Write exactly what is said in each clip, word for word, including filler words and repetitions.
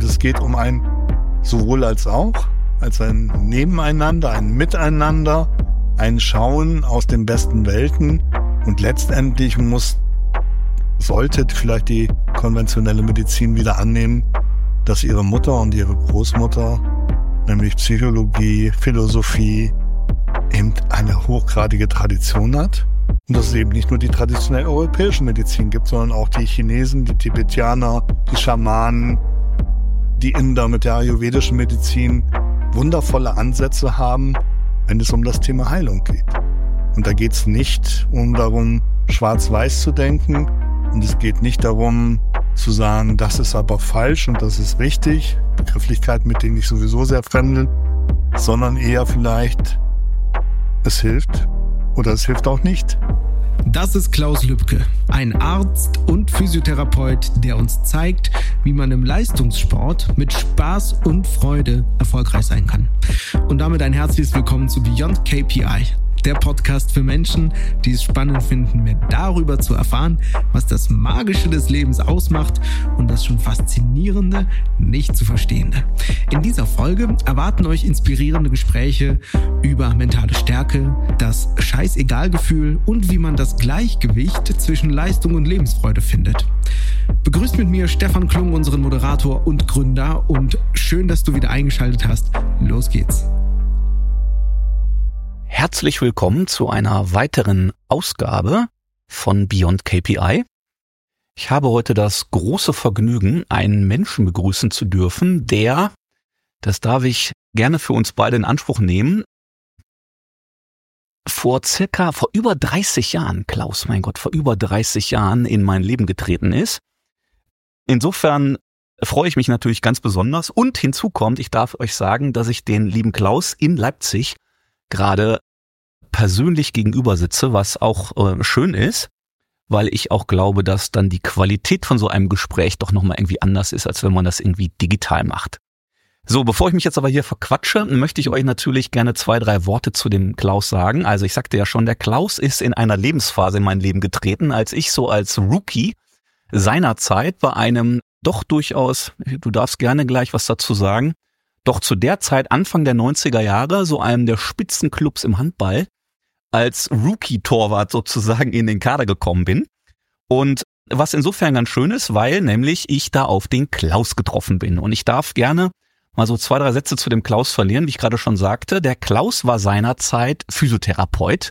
Und es geht um ein sowohl als auch, als ein Nebeneinander, ein Miteinander, ein Schauen aus den besten Welten. Und letztendlich muss, sollte vielleicht die konventionelle Medizin wieder annehmen, dass ihre Mutter und ihre Großmutter, nämlich Psychologie, Philosophie, eben eine hochgradige Tradition hat. Und dass es eben nicht nur die traditionelle europäische Medizin gibt, sondern auch die Chinesen, die Tibetaner, die Schamanen, die Inder mit der ayurvedischen Medizin wundervolle Ansätze haben, wenn es um das Thema Heilung geht. Und da geht es nicht um darum, schwarz-weiß zu denken. Und es geht nicht darum, zu sagen, das ist aber falsch und das ist richtig. Begrifflichkeiten, mit denen ich sowieso sehr fremdel. Sondern eher vielleicht, es hilft oder es hilft auch nicht. Das ist Klaus Lübke, ein Arzt und Physiotherapeut, der uns zeigt, wie man im Leistungssport mit Spaß und Freude erfolgreich sein kann. Und damit ein herzliches Willkommen zu Beyond K P I, der Podcast für Menschen, die es spannend finden, mehr darüber zu erfahren, was das Magische des Lebens ausmacht und das schon Faszinierende nicht zu Verstehende. In dieser Folge erwarten euch inspirierende Gespräche über mentale Stärke, das Scheißegal-Gefühl und wie man das Gleichgewicht zwischen Leistung und Lebensfreude findet. Begrüßt mit mir Stefan Klung, unseren Moderator und Gründer, und schön, dass du wieder eingeschaltet hast. Los geht's. Herzlich willkommen zu einer weiteren Ausgabe von Beyond K P I. Ich habe heute das große Vergnügen, einen Menschen begrüßen zu dürfen, der, das darf ich gerne für uns beide in Anspruch nehmen, vor circa, vor über dreißig Jahren, Klaus, mein Gott, vor über dreißig Jahren in mein Leben getreten ist. Insofern freue ich mich natürlich ganz besonders, und hinzu kommt, ich darf euch sagen, dass ich den lieben Klaus in Leipzig gerade persönlich gegenüber sitze, was auch äh, schön ist, weil ich auch glaube, dass dann die Qualität von so einem Gespräch doch nochmal irgendwie anders ist, als wenn man das irgendwie digital macht. So, bevor ich mich jetzt aber hier verquatsche, möchte ich euch natürlich gerne zwei, drei Worte zu dem Klaus sagen. Also ich sagte ja schon, der Klaus ist in einer Lebensphase in mein Leben getreten, als ich so als Rookie seinerzeit bei einem doch durchaus, du darfst gerne gleich was dazu sagen, doch zu der Zeit, Anfang der neunziger Jahre, so einem der Spitzenclubs im Handball, als Rookie-Torwart sozusagen in den Kader gekommen bin. Und was insofern ganz schön ist, weil nämlich ich da auf den Klaus getroffen bin. Und ich darf gerne mal so zwei, drei Sätze zu dem Klaus verlieren, wie ich gerade schon sagte. Der Klaus war seinerzeit Physiotherapeut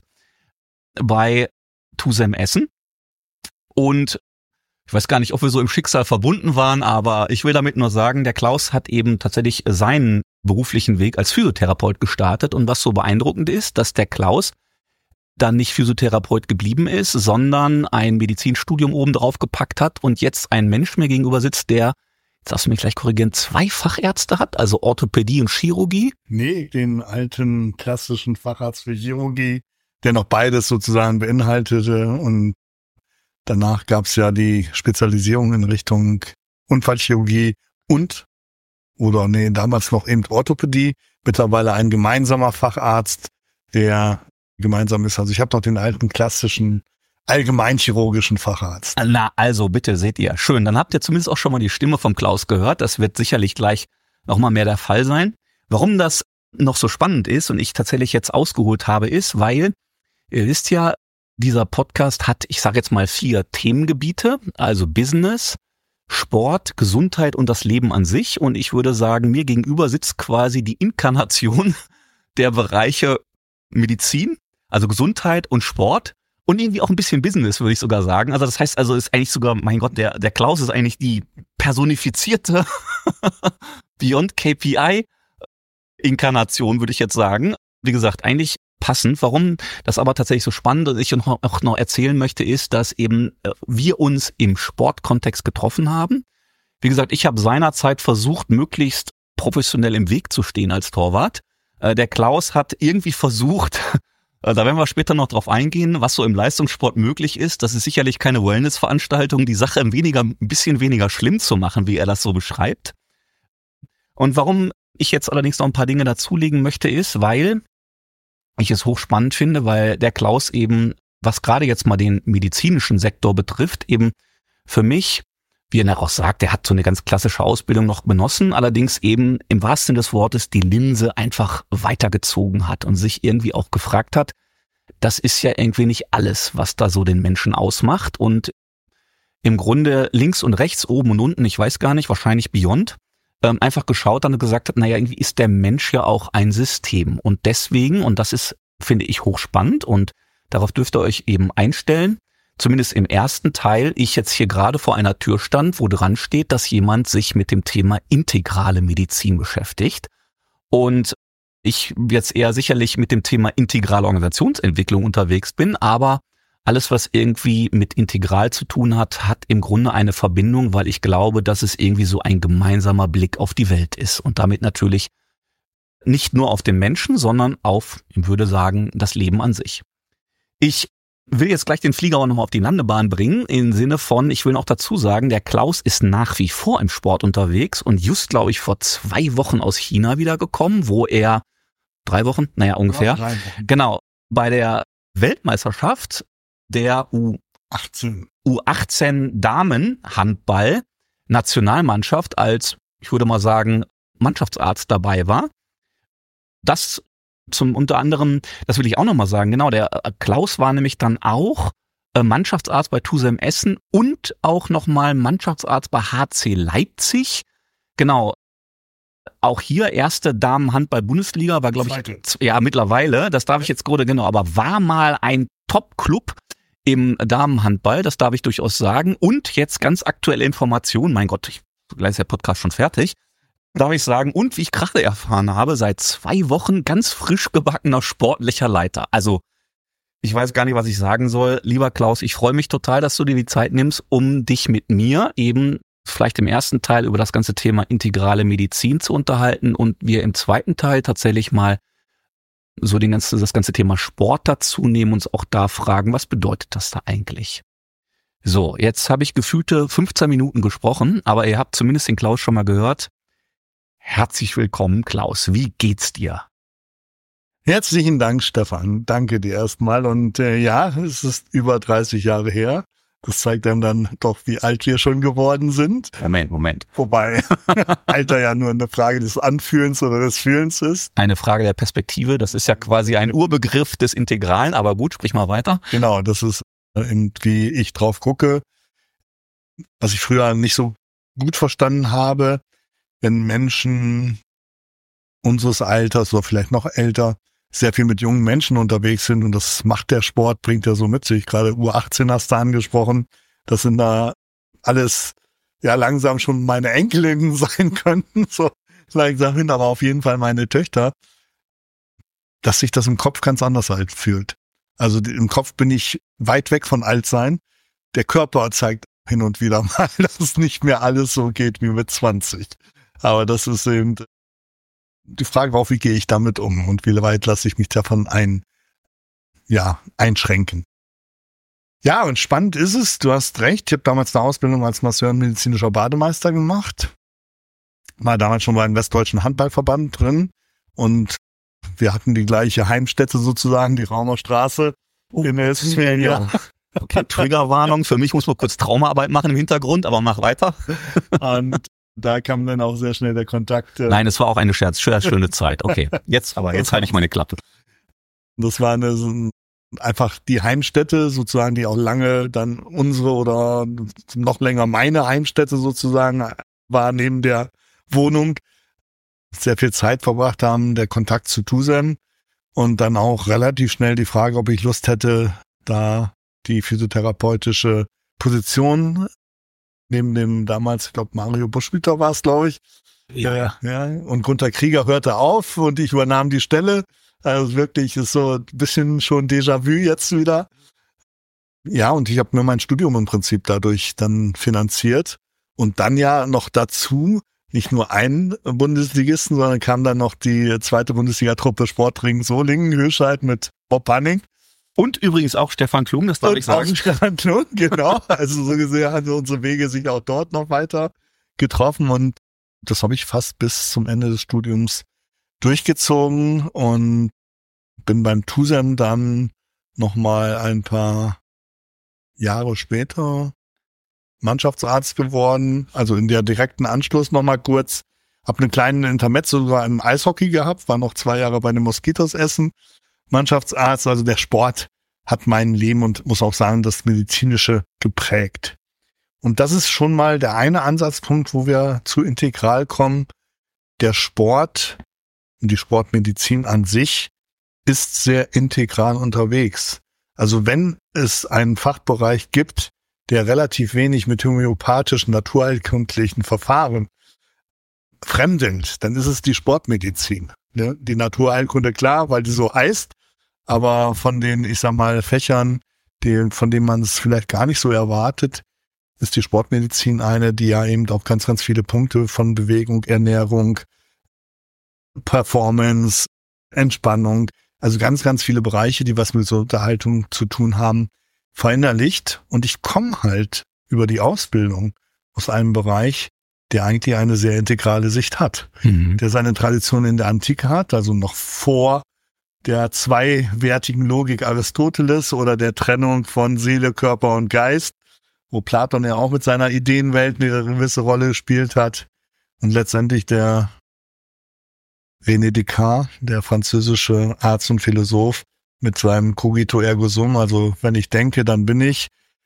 bei Tusem Essen. Und ich weiß gar nicht, ob wir so im Schicksal verbunden waren, aber ich will damit nur sagen, der Klaus hat eben tatsächlich seinen beruflichen Weg als Physiotherapeut gestartet. Und was so beeindruckend ist, dass der Klaus dann nicht Physiotherapeut geblieben ist, sondern ein Medizinstudium oben drauf gepackt hat und jetzt ein Mensch mir gegenüber sitzt, der, jetzt darfst du mich gleich korrigieren, zwei Fachärzte hat, also Orthopädie und Chirurgie. Nee, den alten klassischen Facharzt für Chirurgie, der noch beides sozusagen beinhaltete, und danach gab es ja die Spezialisierung in Richtung Unfallchirurgie und, oder nee, damals noch eben Orthopädie, mittlerweile ein gemeinsamer Facharzt, der gemeinsam ist. Also ich habe noch den alten klassischen allgemeinchirurgischen Facharzt. Na, also bitte, seht ihr, schön. Dann habt ihr zumindest auch schon mal die Stimme vom Klaus gehört. Das wird sicherlich gleich noch mal mehr der Fall sein. Warum das noch so spannend ist und ich tatsächlich jetzt ausgeholt habe, ist, weil ihr wisst ja, dieser Podcast hat, ich sage jetzt mal, vier Themengebiete, also Business, Sport, Gesundheit und das Leben an sich. Und ich würde sagen, mir gegenüber sitzt quasi die Inkarnation der Bereiche Medizin, also Gesundheit und Sport und irgendwie auch ein bisschen Business, würde ich sogar sagen. Also das heißt, also ist eigentlich sogar, mein Gott, der der Klaus ist eigentlich die personifizierte Beyond K P I Inkarnation, würde ich jetzt sagen. Wie gesagt, eigentlich passend. Warum das aber tatsächlich so spannend ist, ich auch noch erzählen möchte, ist, dass eben wir uns im Sportkontext getroffen haben. Wie gesagt, ich habe seinerzeit versucht, möglichst professionell im Weg zu stehen als Torwart. Der Klaus hat irgendwie versucht, da werden wir später noch drauf eingehen, was so im Leistungssport möglich ist. Das ist sicherlich keine Wellness-Veranstaltung, die Sache ein, weniger, ein bisschen weniger schlimm zu machen, wie er das so beschreibt. Und warum ich jetzt allerdings noch ein paar Dinge dazulegen möchte, ist, weil ich es hochspannend finde, weil der Klaus eben, was gerade jetzt mal den medizinischen Sektor betrifft, eben für mich wie er auch sagt, er hat so eine ganz klassische Ausbildung noch genossen, allerdings eben im wahrsten Sinne des Wortes die Linse einfach weitergezogen hat und sich irgendwie auch gefragt hat, das ist ja irgendwie nicht alles, was da so den Menschen ausmacht und im Grunde links und rechts, oben und unten, ich weiß gar nicht, wahrscheinlich Beyond, ähm, einfach geschaut hat und gesagt hat, naja, irgendwie ist der Mensch ja auch ein System und deswegen, und das ist, finde ich, hochspannend und darauf dürft ihr euch eben einstellen, zumindest im ersten Teil, ich jetzt hier gerade vor einer Tür stand, wo dran steht, dass jemand sich mit dem Thema integrale Medizin beschäftigt und ich jetzt eher sicherlich mit dem Thema integrale Organisationsentwicklung unterwegs bin, aber alles, was irgendwie mit integral zu tun hat, hat im Grunde eine Verbindung, weil ich glaube, dass es irgendwie so ein gemeinsamer Blick auf die Welt ist und damit natürlich nicht nur auf den Menschen, sondern auf, ich würde sagen, das Leben an sich. Ich will jetzt gleich den Flieger auch nochmal auf die Landebahn bringen, im Sinne von, ich will noch dazu sagen, der Klaus ist nach wie vor im Sport unterwegs und just, glaube ich, vor zwei Wochen aus China wiedergekommen, wo er, drei Wochen, naja, ungefähr, Ja, drei Wochen. Genau, bei der Weltmeisterschaft der U achtzehn. U achtzehn Damen-Handball Nationalmannschaft als, ich würde mal sagen, Mannschaftsarzt dabei war. Das zum unter anderem, das will ich auch nochmal sagen, genau, der Klaus war nämlich dann auch äh, Mannschaftsarzt bei Tusem Essen und auch nochmal Mannschaftsarzt bei H C Leipzig. Genau, auch hier erste Damen-Handball-Bundesliga, war glaube ich, Zweite. ja mittlerweile, das darf ich jetzt gerade, genau, aber war mal ein Top-Club im Damenhandball, das darf ich durchaus sagen. Und jetzt ganz aktuelle Informationen, mein Gott, ich, gleich ist der Podcast schon fertig, darf ich sagen, und wie ich gerade erfahren habe, seit zwei Wochen ganz frisch gebackener sportlicher Leiter. Also ich weiß gar nicht, was ich sagen soll. Lieber Klaus, ich freue mich total, dass du dir die Zeit nimmst, um dich mit mir eben vielleicht im ersten Teil über das ganze Thema integrale Medizin zu unterhalten und wir im zweiten Teil tatsächlich mal so den ganzen, das ganze Thema Sport dazu nehmen, uns auch da fragen, was bedeutet das da eigentlich? So, jetzt habe ich gefühlte fünfzehn Minuten gesprochen, aber ihr habt zumindest den Klaus schon mal gehört. Herzlich willkommen, Klaus. Wie geht's dir? Herzlichen Dank, Stefan. Danke dir erstmal. Und äh, ja, es ist über dreißig Jahre her. Das zeigt einem dann doch, wie alt wir schon geworden sind. Moment, Moment. Wobei Alter ja nur eine Frage des Anfühlens oder des Fühlens ist. Eine Frage der Perspektive. Das ist ja quasi ein Urbegriff des Integralen, aber gut, sprich mal weiter. Genau, das ist wie ich drauf gucke. Was ich früher nicht so gut verstanden habe, wenn Menschen unseres Alters oder vielleicht noch älter sehr viel mit jungen Menschen unterwegs sind und das macht der Sport, bringt ja so mit sich. Gerade U achtzehn hast du angesprochen. Das sind da alles ja langsam schon meine Enkelinnen sein könnten, so langsam hin, aber auf jeden Fall meine Töchter, dass sich das im Kopf ganz anders halt fühlt. Also im Kopf bin ich weit weg von Altsein. Der Körper zeigt hin und wieder mal, dass es nicht mehr alles so geht wie mit zwanzig. Aber das ist eben die Frage, auf wie gehe ich damit um und wie weit lasse ich mich davon ein, ja, einschränken. Ja, und spannend ist es, du hast recht, ich habe damals eine Ausbildung als Masseur und medizinischer Bademeister gemacht, war damals schon beim Westdeutschen Handballverband drin und wir hatten die gleiche Heimstätte sozusagen, die Raumer Straße. Oh, in der ja. Okay, Triggerwarnung, für mich muss man kurz Traumaarbeit machen im Hintergrund, aber mach weiter. Und da kam dann auch sehr schnell der Kontakt. Äh Nein, es war auch eine Scherz, schöne Zeit. Okay, jetzt aber, jetzt halte ich meine Klappe. Das war eine, so einfach die Heimstätte sozusagen, die auch lange dann unsere oder noch länger meine Heimstätte sozusagen war neben der Wohnung. Sehr viel Zeit verbracht haben, der Kontakt zu Tusem und dann auch relativ schnell die Frage, ob ich Lust hätte, da die physiotherapeutische Position neben dem damals, ich glaube, Mario Buschwieter war es, glaube ich. Ja, ja. ja. Und Gunther Krieger hörte auf und ich übernahm die Stelle. Also wirklich ist so ein bisschen schon Déjà-vu jetzt wieder. Ja, und ich habe mir mein Studium im Prinzip dadurch dann finanziert. Und dann ja noch dazu nicht nur einen Bundesligisten, sondern kam dann noch die zweite Bundesliga-Truppe Sportring Solingen, Höchscheid mit Bob Hanning. Und übrigens auch Stefan Klung, das darf und ich sagen. Auch Stefan Klung, genau. Also so gesehen haben unsere Wege sich auch dort noch weiter getroffen und das habe ich fast bis zum Ende des Studiums durchgezogen und bin beim Tusem dann nochmal ein paar Jahre später, Mannschaftsarzt geworden, also in der direkten Anschluss nochmal kurz. Hab einen kleinen Intermezzo sogar im Eishockey gehabt, war noch zwei Jahre bei den Moskitos Essen. Mannschaftsarzt, also der Sport hat mein Leben und muss auch sagen, das Medizinische geprägt. Und das ist schon mal der eine Ansatzpunkt, wo wir zu Integral kommen. Der Sport und die Sportmedizin an sich ist sehr integral unterwegs. Also wenn es einen Fachbereich gibt, der relativ wenig mit homöopathischen, naturheilkundlichen Verfahren fremdelt, dann ist es die Sportmedizin. Ne? Die Naturheilkunde, klar, weil die so heißt, aber von den, ich sag mal, Fächern, die, von denen man es vielleicht gar nicht so erwartet, ist die Sportmedizin eine, die ja eben auch ganz, ganz viele Punkte von Bewegung, Ernährung, Performance, Entspannung, also ganz, ganz viele Bereiche, die was mit so Unterhaltung zu tun haben, verinnerlicht. Und ich komme halt über die Ausbildung aus einem Bereich, der eigentlich eine sehr integrale Sicht hat, mhm. der seine Tradition in der Antike hat, also noch vor der zweiwertigen Logik Aristoteles oder der Trennung von Seele, Körper und Geist, wo Platon ja auch mit seiner Ideenwelt eine gewisse Rolle gespielt hat. Und letztendlich der René Descartes, der französische Arzt und Philosoph, mit seinem Cogito ergo sum, also wenn ich denke, dann bin ich,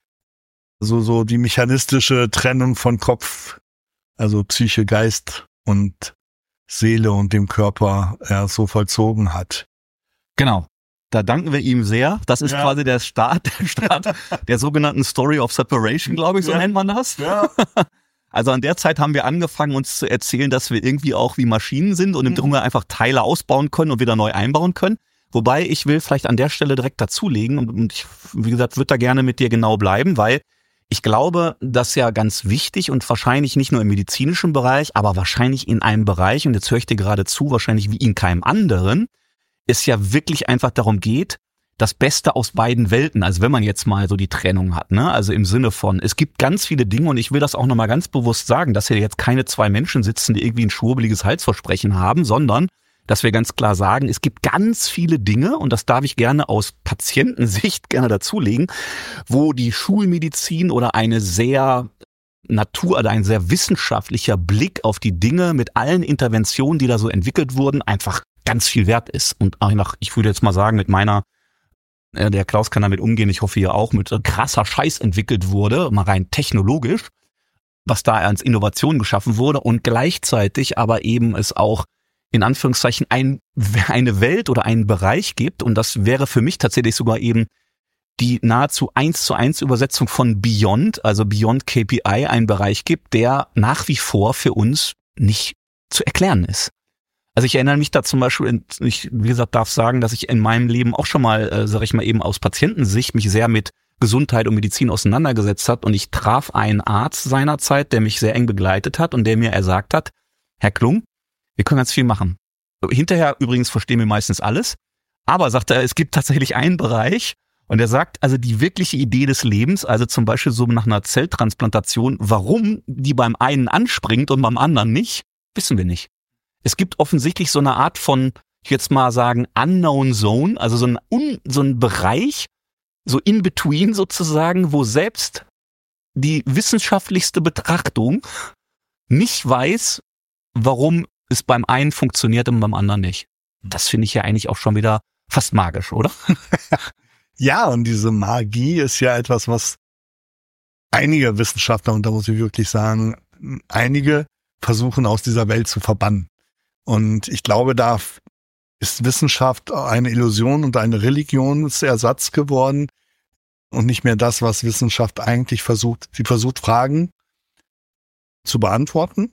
so so die mechanistische Trennung von Kopf, also Psyche, Geist und Seele und dem Körper er so vollzogen hat. Genau. Da danken wir ihm sehr. Das ist ja. quasi der Start, der Start der sogenannten Story of Separation, glaube ich, so ja. nennt man das. Ja. Also an der Zeit haben wir angefangen, uns zu erzählen, dass wir irgendwie auch wie Maschinen sind und im Grunde einfach Teile ausbauen können und wieder neu einbauen können. Wobei ich will vielleicht an der Stelle direkt dazulegen und ich, wie gesagt, würde da gerne mit dir genau bleiben, weil ich glaube, dass ja ganz wichtig und wahrscheinlich nicht nur im medizinischen Bereich, aber wahrscheinlich in einem Bereich, und jetzt höre ich dir gerade zu, wahrscheinlich wie in keinem anderen, es ja wirklich einfach darum geht, das Beste aus beiden Welten, also wenn man jetzt mal so die Trennung hat, ne, also im Sinne von, es gibt ganz viele Dinge und ich will das auch nochmal ganz bewusst sagen, dass hier jetzt keine zwei Menschen sitzen, die irgendwie ein schwurbeliges Halsversprechen haben, sondern dass wir ganz klar sagen, es gibt ganz viele Dinge, und das darf ich gerne aus Patientensicht gerne dazulegen, wo die Schulmedizin oder eine sehr Natur- oder ein sehr wissenschaftlicher Blick auf die Dinge mit allen Interventionen, die da so entwickelt wurden, einfach ganz viel wert ist. Und einfach, ich würde jetzt mal sagen, mit meiner, äh, der Klaus kann damit umgehen, ich hoffe ihr auch, mit so krasser Scheiß entwickelt wurde, mal rein technologisch, was da als Innovation geschaffen wurde und gleichzeitig aber eben es auch in Anführungszeichen ein, eine Welt oder einen Bereich gibt, und das wäre für mich tatsächlich sogar eben die nahezu eins zu eins Übersetzung von Beyond, also Beyond K P I, einen Bereich gibt, der nach wie vor für uns nicht zu erklären ist. Also ich erinnere mich da zum Beispiel, ich, wie gesagt, darf sagen, dass ich in meinem Leben auch schon mal, äh, sag ich mal eben aus Patientensicht, mich sehr mit Gesundheit und Medizin auseinandergesetzt hat, und ich traf einen Arzt seinerzeit, der mich sehr eng begleitet hat und der mir ersagt hat, Herr Klung, wir können ganz viel machen. Hinterher übrigens verstehen wir meistens alles, aber sagt er, es gibt tatsächlich einen Bereich, und er sagt, also die wirkliche Idee des Lebens, also zum Beispiel so nach einer Zelltransplantation, warum die beim einen anspringt und beim anderen nicht, wissen wir nicht. Es gibt offensichtlich so eine Art von, ich jetzt mal sagen, Unknown Zone, also so ein, so ein Bereich, so in between sozusagen, wo selbst die wissenschaftlichste Betrachtung nicht weiß, warum es beim einen funktioniert und beim anderen nicht. Das finde ich ja eigentlich auch schon wieder fast magisch, oder? Ja, und diese Magie ist ja etwas, was einige Wissenschaftler, und da muss ich wirklich sagen, einige versuchen aus dieser Welt zu verbannen. Und ich glaube, da ist Wissenschaft eine Illusion und eine Religionsersatz geworden und nicht mehr das, was Wissenschaft eigentlich versucht. Sie versucht, Fragen zu beantworten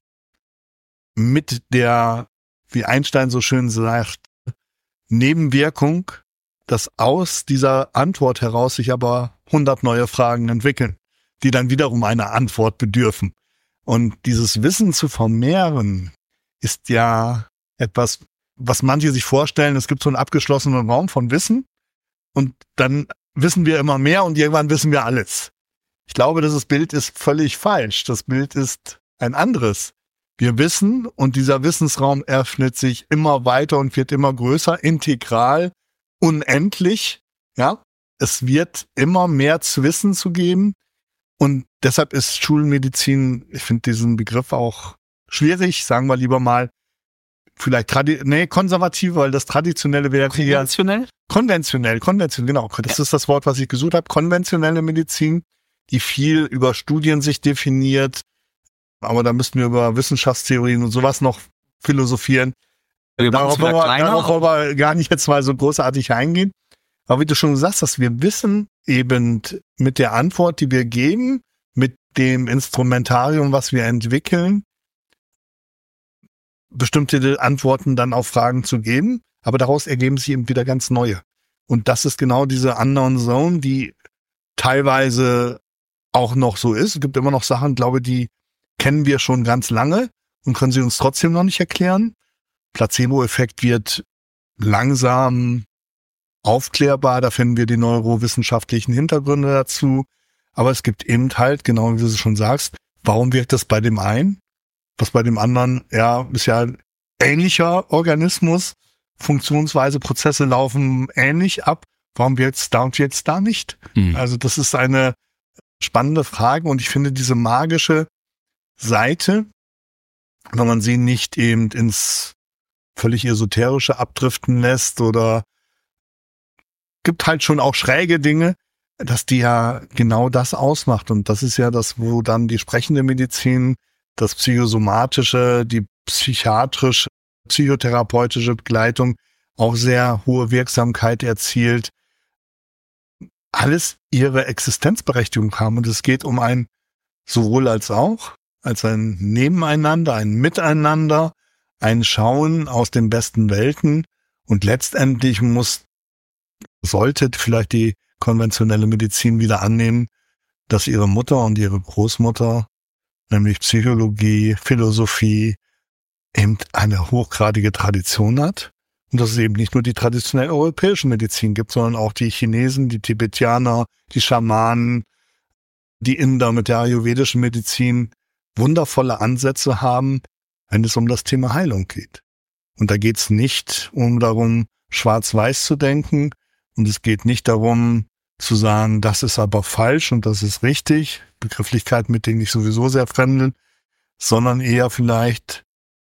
mit der, wie Einstein so schön sagt, Nebenwirkung, dass aus dieser Antwort heraus sich aber hundert neue Fragen entwickeln, die dann wiederum eine Antwort bedürfen. Und dieses Wissen zu vermehren ist ja etwas, was manche sich vorstellen, es gibt so einen abgeschlossenen Raum von Wissen und dann wissen wir immer mehr und irgendwann wissen wir alles. Ich glaube, dieses Bild ist völlig falsch. Das Bild ist ein anderes. Wir wissen, und dieser Wissensraum öffnet sich immer weiter und wird immer größer, integral, unendlich. Ja, es wird immer mehr zu wissen zu geben. Und deshalb ist Schulmedizin, ich finde diesen Begriff auch schwierig, sagen wir lieber mal, vielleicht tradi- nee, konservativ, weil das Traditionelle wäre Konventionell? Konventionell, konventionell, genau. Das Ja. ist das Wort, was ich gesucht habe. Konventionelle Medizin, die viel über Studien sich definiert. Aber da müssten wir über Wissenschaftstheorien und sowas noch philosophieren. Wir machen es Darauf wollen wieder wir, kleiner. darauf wollen wir gar nicht jetzt mal so großartig eingehen. Aber wie du schon gesagt hast, wir wissen eben mit der Antwort, die wir geben, mit dem Instrumentarium, was wir entwickeln, bestimmte Antworten dann auf Fragen zu geben, aber daraus ergeben sich eben wieder ganz neue. Und das ist genau diese Unknown Zone, die teilweise auch noch so ist. Es gibt immer noch Sachen, glaube ich, die kennen wir schon ganz lange und können sie uns trotzdem noch nicht erklären. Placebo-Effekt wird langsam aufklärbar, da finden wir die neurowissenschaftlichen Hintergründe dazu. Aber es gibt eben halt, genau wie du es schon sagst, warum wirkt das bei dem einen? Was bei dem anderen, ja, ist ja ein ähnlicher Organismus, Funktionsweise, Prozesse laufen ähnlich ab. Warum wirkt es da und jetzt da nicht? Hm. Also das ist eine spannende Frage und ich finde diese magische Seite, wenn man sie nicht eben ins völlig Esoterische abdriften lässt oder gibt halt schon auch schräge Dinge, dass die ja genau das ausmacht. Und das ist ja das, wo dann die sprechende Medizin, das Psychosomatische, die psychiatrische, psychotherapeutische Begleitung auch sehr hohe Wirksamkeit erzielt, alles ihre Existenzberechtigung haben. Und es geht um ein sowohl als auch, als ein Nebeneinander, ein Miteinander, ein Schauen aus den besten Welten. Und letztendlich muss, sollte vielleicht die konventionelle Medizin wieder annehmen, dass ihre Mutter und ihre Großmutter, nämlich Psychologie, Philosophie, eben eine hochgradige Tradition hat. Und dass es eben nicht nur die traditionell europäische Medizin gibt, sondern auch die Chinesen, die Tibetaner, die Schamanen, die Inder mit der ayurvedischen Medizin wundervolle Ansätze haben, wenn es um das Thema Heilung geht. Und da geht es nicht um darum, schwarz-weiß zu denken. Und es geht nicht darum, zu sagen, das ist aber falsch und das ist richtig, Begrifflichkeiten, mit denen ich sowieso sehr fremdel, sondern eher vielleicht,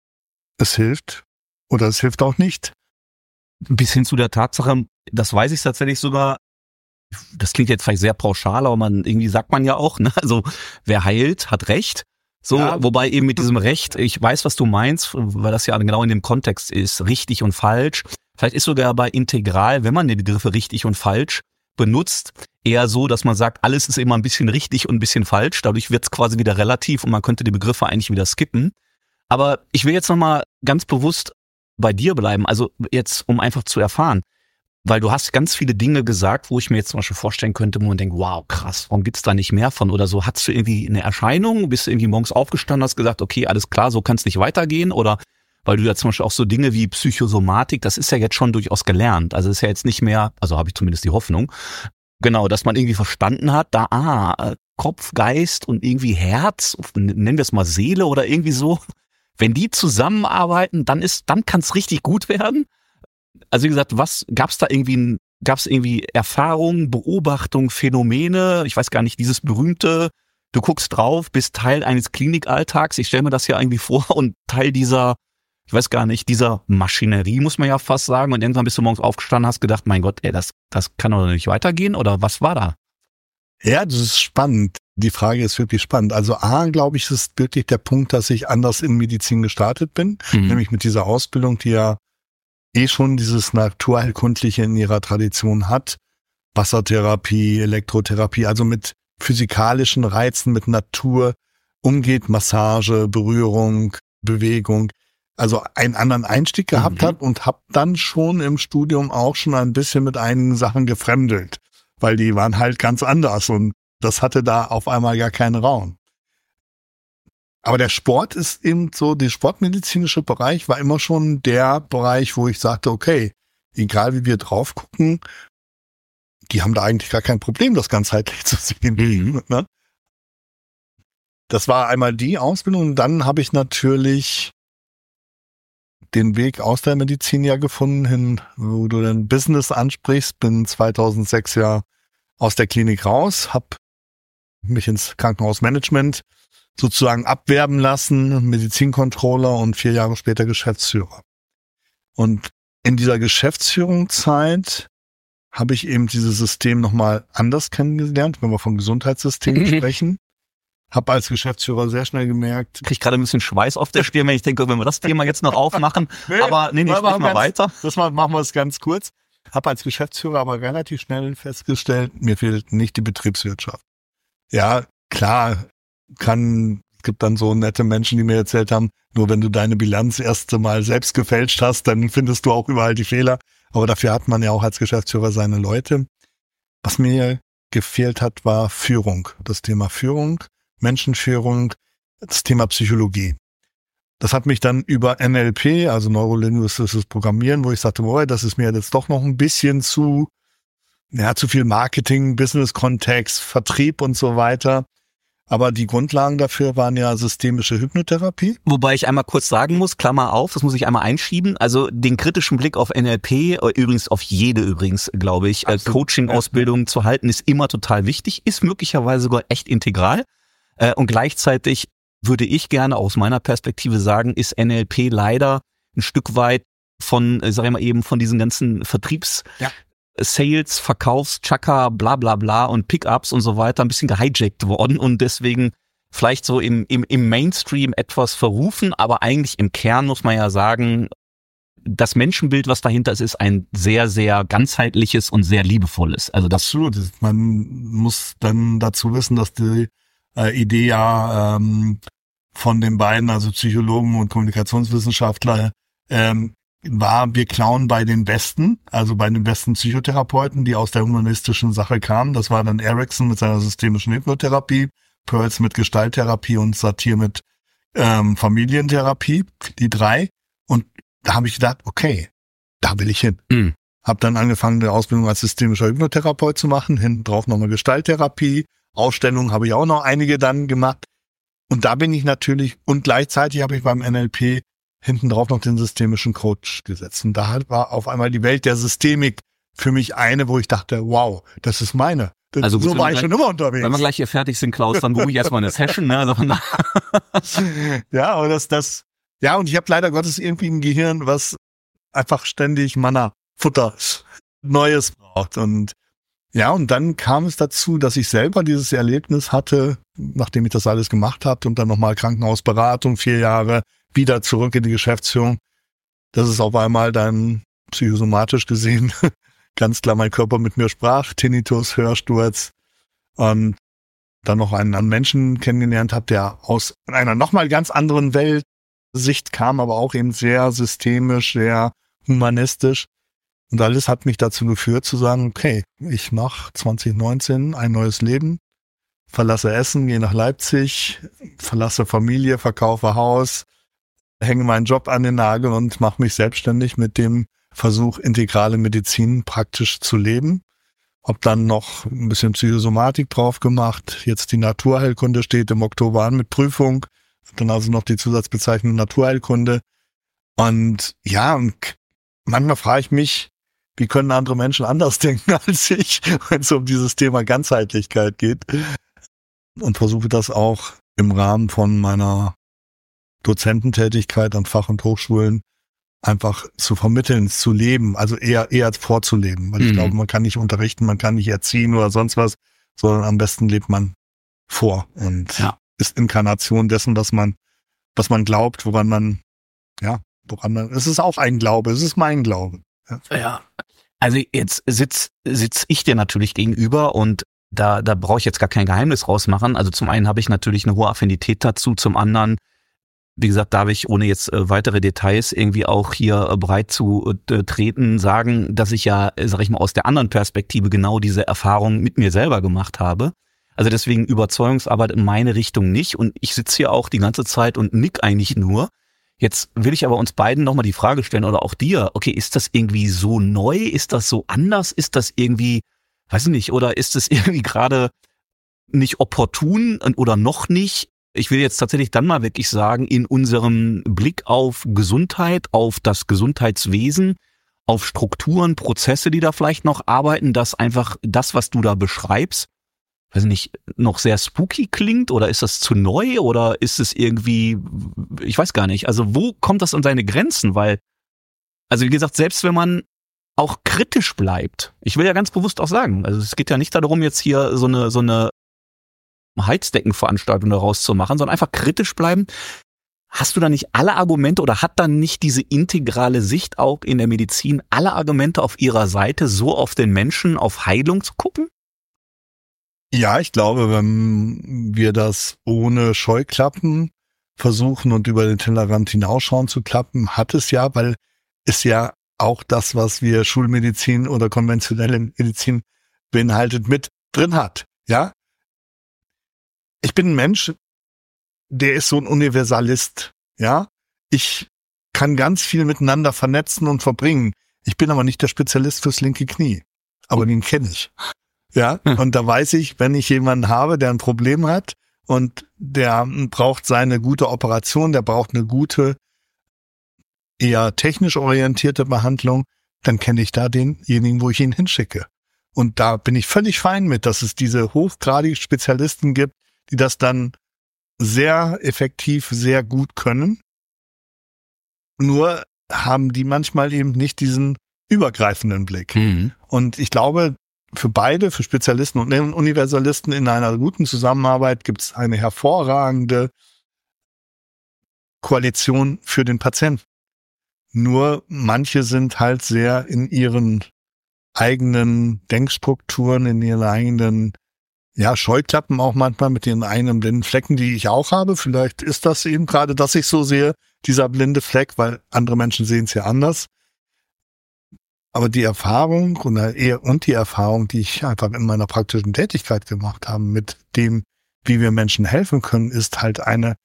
es hilft oder es hilft auch nicht. Bis hin zu der Tatsache, das weiß ich tatsächlich sogar, das klingt jetzt vielleicht sehr pauschal, aber man irgendwie sagt man ja auch, ne? Also wer heilt, hat Recht. So, Ja. Wobei eben mit diesem Recht, ich weiß, was du meinst, weil das ja genau in dem Kontext ist, richtig und falsch. Vielleicht ist sogar bei integral, wenn man die Begriffe richtig und falsch benutzt, eher so, dass man sagt, alles ist immer ein bisschen richtig und ein bisschen falsch. Dadurch wird es quasi wieder relativ und man könnte die Begriffe eigentlich wieder skippen. Aber ich will jetzt nochmal ganz bewusst bei dir bleiben, also jetzt, um einfach zu erfahren, weil du hast ganz viele Dinge gesagt, wo ich mir jetzt zum Beispiel vorstellen könnte, wo man denkt, wow, krass, warum gibt's da nicht mehr von oder so? Hattest du irgendwie eine Erscheinung, bist du irgendwie morgens aufgestanden, hast gesagt, okay, alles klar, so kann es nicht weitergehen? Oder weil du ja zum Beispiel auch so Dinge wie Psychosomatik, das ist ja jetzt schon durchaus gelernt. Also ist ja jetzt nicht mehr, also habe ich zumindest die Hoffnung, genau, dass man irgendwie verstanden hat, da, ah, Kopf, Geist und irgendwie Herz, nennen wir es mal Seele oder irgendwie so, wenn die zusammenarbeiten, dann ist, dann kann es richtig gut werden. Also wie gesagt, was gab's da irgendwie, gab's irgendwie Erfahrungen, Beobachtungen, Phänomene? Ich weiß gar nicht, dieses berühmte, du guckst drauf, bist Teil eines Klinikalltags. Ich stelle mir das ja irgendwie vor und Teil dieser, ich weiß gar nicht, dieser Maschinerie, muss man ja fast sagen. Und irgendwann bist du morgens aufgestanden, hast gedacht, mein Gott, ey, das, das kann doch nicht weitergehen. Oder was war da? Ja, das ist spannend. Die Frage ist wirklich spannend. Also A, glaube ich, ist wirklich der Punkt, dass ich anders in Medizin gestartet bin, Mhm. nämlich mit dieser Ausbildung, die ja eh schon dieses Naturheilkundliche in ihrer Tradition hat. Wassertherapie, Elektrotherapie, also mit physikalischen Reizen, mit Natur umgeht, Massage, Berührung, Bewegung. Also einen anderen Einstieg gehabt Mhm. hat und habe dann schon im Studium auch schon ein bisschen mit einigen Sachen gefremdelt, weil die waren halt ganz anders und das hatte da auf einmal gar keinen Raum. Aber der Sport ist eben so, der sportmedizinische Bereich war immer schon der Bereich, wo ich sagte, okay, egal wie wir drauf gucken, die haben da eigentlich gar kein Problem, das ganzheitlich zu sehen. Mhm. Ne? Das war einmal die Ausbildung und dann habe ich natürlich den Weg aus der Medizin ja gefunden, hin, wo du dein Business ansprichst, bin zweitausendsechs ja aus der Klinik raus, hab mich ins Krankenhausmanagement sozusagen abwerben lassen, Medizincontroller und vier Jahre später Geschäftsführer. Und in dieser Geschäftsführungszeit habe ich eben dieses System nochmal anders kennengelernt, wenn wir von Gesundheitssystemen sprechen. Habe als Geschäftsführer sehr schnell gemerkt. Krieg gerade ein bisschen Schweiß auf der Stirn, wenn ich denke, wenn wir das Thema jetzt noch aufmachen. nee, aber nee, nee, sprich mal weiter. Das machen wir es ganz kurz. Habe als Geschäftsführer aber relativ schnell festgestellt, mir fehlt nicht die Betriebswirtschaft. Ja, klar, kann, es gibt dann so nette Menschen, die mir erzählt haben, nur wenn du deine Bilanz erst mal selbst gefälscht hast, dann findest du auch überall die Fehler. Aber dafür hat man ja auch als Geschäftsführer seine Leute. Was mir gefehlt hat, war Führung. Das Thema Führung, Menschenführung, das Thema Psychologie. Das hat mich dann über N L P, also neurolinguistisches Programmieren, wo ich sagte, boah, das ist mir jetzt doch noch ein bisschen zu, ja, zu viel Marketing, Business-Kontext, Vertrieb und so weiter. Aber die Grundlagen dafür waren ja systemische Hypnotherapie. Wobei ich einmal kurz sagen muss, Klammer auf, das muss ich einmal einschieben, also den kritischen Blick auf N L P, übrigens auf jede übrigens, glaube ich, Absolut. Coaching-Ausbildung ja. zu halten, ist immer total wichtig, ist möglicherweise sogar echt integral. Und gleichzeitig würde ich gerne aus meiner Perspektive sagen, ist N L P leider ein Stück weit von, sag ich mal eben, von diesen ganzen Vertriebs- ja. Sales, Verkaufs, Chaka, bla bla bla und Pickups und so weiter ein bisschen gehijackt worden und deswegen vielleicht so im, im, im Mainstream etwas verrufen, aber eigentlich im Kern muss man ja sagen, das Menschenbild, was dahinter ist, ist ein sehr, sehr ganzheitliches und sehr liebevolles. Also das Absolut. Man muss dann dazu wissen, dass die äh, Idee ja ähm, von den beiden, also Psychologen und Kommunikationswissenschaftler, ähm, war, wir klauen bei den Besten, also bei den besten Psychotherapeuten, die aus der humanistischen Sache kamen. Das war dann Erickson mit seiner systemischen Hypnotherapie, Perls mit Gestalttherapie und Satir mit ähm, Familientherapie, die drei. Und da habe ich gedacht, okay, da will ich hin. Mhm. Habe dann angefangen, eine Ausbildung als systemischer Hypnotherapeut zu machen, hinten drauf nochmal Gestalttherapie, Ausstellungen habe ich auch noch einige dann gemacht. Und da bin ich natürlich, und gleichzeitig habe ich beim N L P hinten drauf noch den systemischen Coach gesetzt. Und da war auf einmal die Welt der Systemik für mich eine, wo ich dachte, wow, das ist meine. Das, also gut, so war ich gleich, schon immer unterwegs. Wenn wir gleich hier fertig sind, Klaus, dann buche ich erstmal eine Session. Ne? Also ja, aber das, das, ja, und ich habe leider Gottes irgendwie ein Gehirn, was einfach ständig Manna, Futter, Neues braucht. Und ja, und dann kam es dazu, dass ich selber dieses Erlebnis hatte, nachdem ich das alles gemacht habe und dann nochmal Krankenhausberatung, vier Jahre, wieder zurück in die Geschäftsführung, dass es auf einmal dann psychosomatisch gesehen ganz klar mein Körper mit mir sprach, Tinnitus, Hörsturz und dann noch einen anderen Menschen kennengelernt habe, der aus einer nochmal ganz anderen Weltsicht kam, aber auch eben sehr systemisch, sehr humanistisch. Und alles hat mich dazu geführt zu sagen, okay, ich mache zwanzig neunzehn ein neues Leben, verlasse Essen, gehe nach Leipzig, verlasse Familie, verkaufe Haus, hänge meinen Job an den Nagel und mache mich selbstständig mit dem Versuch, integrale Medizin praktisch zu leben. Hab dann noch ein bisschen Psychosomatik drauf gemacht. Jetzt die Naturheilkunde steht im Oktober an mit Prüfung. Dann also noch die Zusatzbezeichnung Naturheilkunde. Und ja, und manchmal frage ich mich, wie können andere Menschen anders denken als ich, wenn es um dieses Thema Ganzheitlichkeit geht. Und versuche das auch im Rahmen von meiner Dozententätigkeit an Fach- und Hochschulen einfach zu vermitteln, zu leben, also eher eher vorzuleben. Weil ich mhm. glaube, man kann nicht unterrichten, man kann nicht erziehen oder sonst was, sondern am besten lebt man vor und ja. ist Inkarnation dessen, was man, was man glaubt, woran man, ja, woran man, es ist auch ein Glaube, es ist mein Glaube. Ja. ja. Also jetzt sitz, sitz ich dir natürlich gegenüber und da, da brauche ich jetzt gar kein Geheimnis rausmachen. Also zum einen habe ich natürlich eine hohe Affinität dazu, zum anderen, wie gesagt, darf ich, ohne jetzt äh, weitere Details irgendwie auch hier äh, breit zu äh, treten, sagen, dass ich ja, sag ich mal, aus der anderen Perspektive genau diese Erfahrung mit mir selber gemacht habe. Also deswegen Überzeugungsarbeit in meine Richtung nicht. Und ich sitze hier auch die ganze Zeit und nick eigentlich nur. Jetzt will ich aber uns beiden nochmal die Frage stellen oder auch dir, okay, ist das irgendwie so neu? Ist das so anders? Ist das irgendwie, weiß ich nicht, oder ist es irgendwie gerade nicht opportun oder noch nicht? Ich will jetzt tatsächlich dann mal wirklich sagen, in unserem Blick auf Gesundheit, auf das Gesundheitswesen, auf Strukturen, Prozesse, die da vielleicht noch arbeiten, dass einfach das, was du da beschreibst, weiß nicht, noch sehr spooky klingt oder ist das zu neu oder ist es irgendwie, ich weiß gar nicht, also wo kommt das an seine Grenzen? Weil, also wie gesagt, selbst wenn man auch kritisch bleibt, ich will ja ganz bewusst auch sagen, also es geht ja nicht darum, jetzt hier so eine, so eine Heizdeckenveranstaltung daraus zu machen, sondern einfach kritisch bleiben. Hast du da nicht alle Argumente oder hat dann nicht diese integrale Sicht auch in der Medizin alle Argumente auf ihrer Seite, so auf den Menschen, auf Heilung zu gucken? Ja, ich glaube, wenn wir das ohne Scheuklappen versuchen und über den Tellerrand hinausschauen zu klappen, hat es ja, weil es ja auch das, was wir Schulmedizin oder konventionelle Medizin beinhaltet, mit drin hat. Ja, ich bin ein Mensch, der ist so ein Universalist. Ja, ich kann ganz viel miteinander vernetzen und verbringen. Ich bin aber nicht der Spezialist fürs linke Knie, aber den kenne ich. Ja, und da weiß ich, wenn ich jemanden habe, der ein Problem hat und der braucht seine gute Operation, der braucht eine gute, eher technisch orientierte Behandlung, dann kenne ich da denjenigen, wo ich ihn hinschicke. Und da bin ich völlig fein mit, dass es diese hochgradigen Spezialisten gibt, die das dann sehr effektiv, sehr gut können. Nur haben die manchmal eben nicht diesen übergreifenden Blick. Mhm. Und ich glaube, für beide, für Spezialisten und Universalisten in einer guten Zusammenarbeit gibt es eine hervorragende Koalition für den Patienten. Nur manche sind halt sehr in ihren eigenen Denkstrukturen, in ihren eigenen ja, Scheuklappen auch manchmal mit ihren eigenen blinden Flecken, die ich auch habe. Vielleicht ist das eben gerade, dass ich so sehe, dieser blinde Fleck, weil andere Menschen sehen es ja anders. Aber die Erfahrung und, und die Erfahrung, die ich einfach in meiner praktischen Tätigkeit gemacht habe, mit dem, wie wir Menschen helfen können, ist halt eine,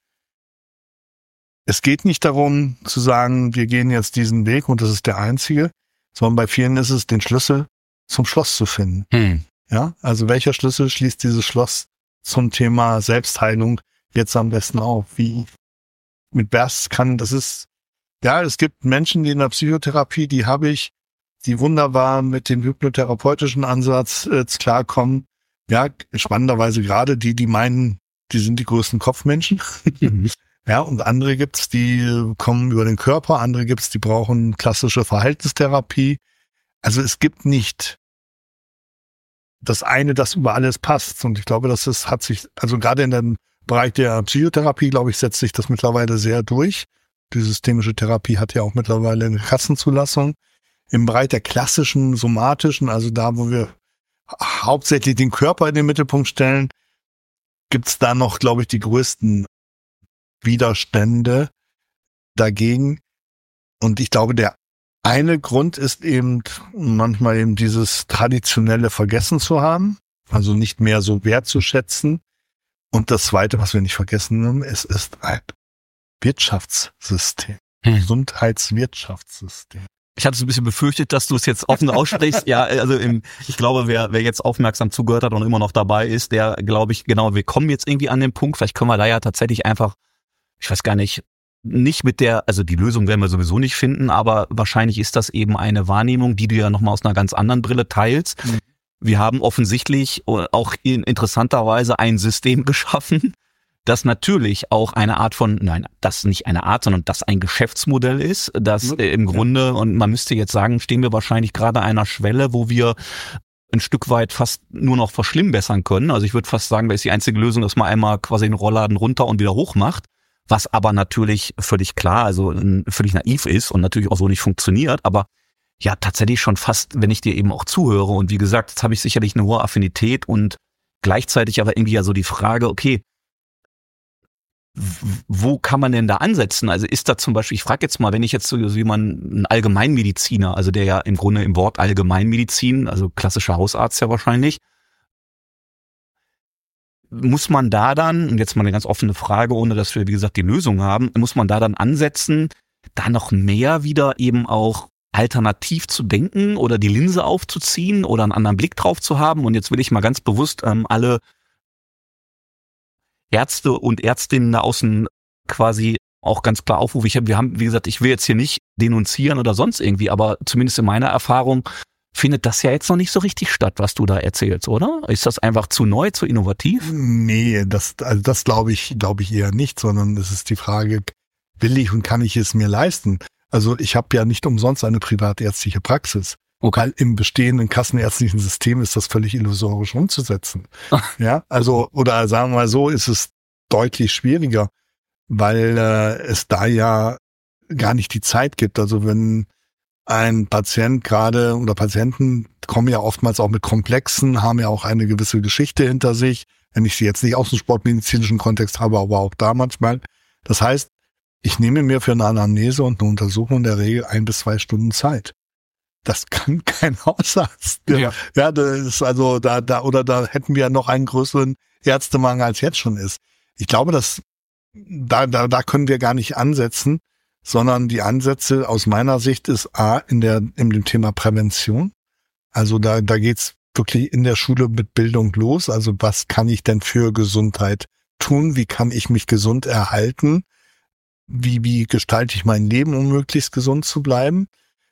es geht nicht darum zu sagen, wir gehen jetzt diesen Weg und das ist der einzige, sondern bei vielen ist es, den Schlüssel zum Schloss zu finden. Hm. Ja, also welcher Schlüssel schließt dieses Schloss zum Thema Selbstheilung jetzt am besten auf? Wie, mit was kann, das ist, ja, es gibt Menschen, die in der Psychotherapie, die habe ich, die wunderbar mit dem hypnotherapeutischen Ansatz äh, klarkommen. Ja, spannenderweise gerade die, die meinen, die sind die größten Kopfmenschen. Mhm. Ja, und andere gibt's, die kommen über den Körper, andere gibt's, die brauchen klassische Verhaltenstherapie. Also es gibt nicht das eine, das über alles passt. Und ich glaube, das ist, hat sich, also gerade in dem Bereich der Psychotherapie, glaube ich, setzt sich das mittlerweile sehr durch. Die systemische Therapie hat ja auch mittlerweile eine Kassenzulassung. Im Bereich der klassischen, somatischen, also da, wo wir hauptsächlich den Körper in den Mittelpunkt stellen, gibt's da noch, glaube ich, die größten Widerstände dagegen. Und ich glaube, der eine Grund ist eben manchmal eben dieses traditionelle Vergessen zu haben, also nicht mehr so wertzuschätzen. Und das Zweite, was wir nicht vergessen haben, es ist ein Wirtschaftssystem, hm. Gesundheitswirtschaftssystem. Ich hatte so ein bisschen befürchtet, dass du es jetzt offen aussprichst. Ja, also im, ich glaube, wer, wer jetzt aufmerksam zugehört hat und immer noch dabei ist, der, glaube ich, genau, wir kommen jetzt irgendwie an den Punkt, vielleicht können wir da ja tatsächlich einfach, ich weiß gar nicht, nicht mit der, also die Lösung werden wir sowieso nicht finden, aber wahrscheinlich ist das eben eine Wahrnehmung, die du ja nochmal aus einer ganz anderen Brille teilst. Mhm. Wir haben offensichtlich auch in interessanterweise ein System geschaffen, das natürlich auch eine Art von, nein, das nicht eine Art, sondern das ein Geschäftsmodell ist, das äh, im Grunde, und man müsste jetzt sagen, stehen wir wahrscheinlich gerade an einer Schwelle, wo wir ein Stück weit fast nur noch verschlimmbessern können. Also ich würde fast sagen, da ist die einzige Lösung, dass man einmal quasi den Rollladen runter und wieder hoch macht, was aber natürlich völlig klar, also völlig naiv ist und natürlich auch so nicht funktioniert, aber ja, tatsächlich schon fast, wenn ich dir eben auch zuhöre, und wie gesagt, jetzt habe ich sicherlich eine hohe Affinität und gleichzeitig aber irgendwie ja so die Frage, okay, wo kann man denn da ansetzen? Also ist da zum Beispiel, ich frage jetzt mal, wenn ich jetzt so jemanden, ein Allgemeinmediziner, also der ja im Grunde im Wort Allgemeinmedizin, also klassischer Hausarzt ja wahrscheinlich, muss man da dann, und jetzt mal eine ganz offene Frage, ohne dass wir, wie gesagt, die Lösung haben, muss man da dann ansetzen, da noch mehr wieder eben auch alternativ zu denken oder die Linse aufzuziehen oder einen anderen Blick drauf zu haben? Und jetzt will ich mal ganz bewusst ähm, alle Ärzte und Ärztinnen da außen quasi auch ganz klar aufrufen. Ich hab, wir haben, wie gesagt, ich will jetzt hier nicht denunzieren oder sonst irgendwie, aber zumindest in meiner Erfahrung findet das ja jetzt noch nicht so richtig statt, was du da erzählst, oder? Ist das einfach zu neu, zu innovativ? Nee, das, also das glaube ich, glaube ich eher nicht, sondern es ist die Frage, will ich und kann ich es mir leisten? Also ich habe ja nicht umsonst eine privatärztliche Praxis. Okay. Weil im bestehenden kassenärztlichen System ist das völlig illusorisch umzusetzen. Ja, also, oder sagen wir mal so, ist es deutlich schwieriger, weil äh, es da ja gar nicht die Zeit gibt. Also wenn ein Patient gerade oder Patienten kommen ja oftmals auch mit Komplexen, haben ja auch eine gewisse Geschichte hinter sich, wenn ich sie jetzt nicht aus dem sportmedizinischen Kontext habe, aber auch da manchmal. Das heißt, ich nehme mir für eine Anamnese und eine Untersuchung in der Regel ein bis zwei Stunden Zeit. Das kann kein Hausarzt. Ja. Ja, das ist also da, da, oder da hätten wir noch einen größeren Ärztemangel als jetzt schon ist. Ich glaube, dass da, da, da können wir gar nicht ansetzen, sondern die Ansätze aus meiner Sicht ist A, in der, in dem Thema Prävention. Also da, da geht's wirklich in der Schule mit Bildung los. Also was kann ich denn für Gesundheit tun? Wie kann ich mich gesund erhalten? Wie, wie gestalte ich mein Leben, um möglichst gesund zu bleiben?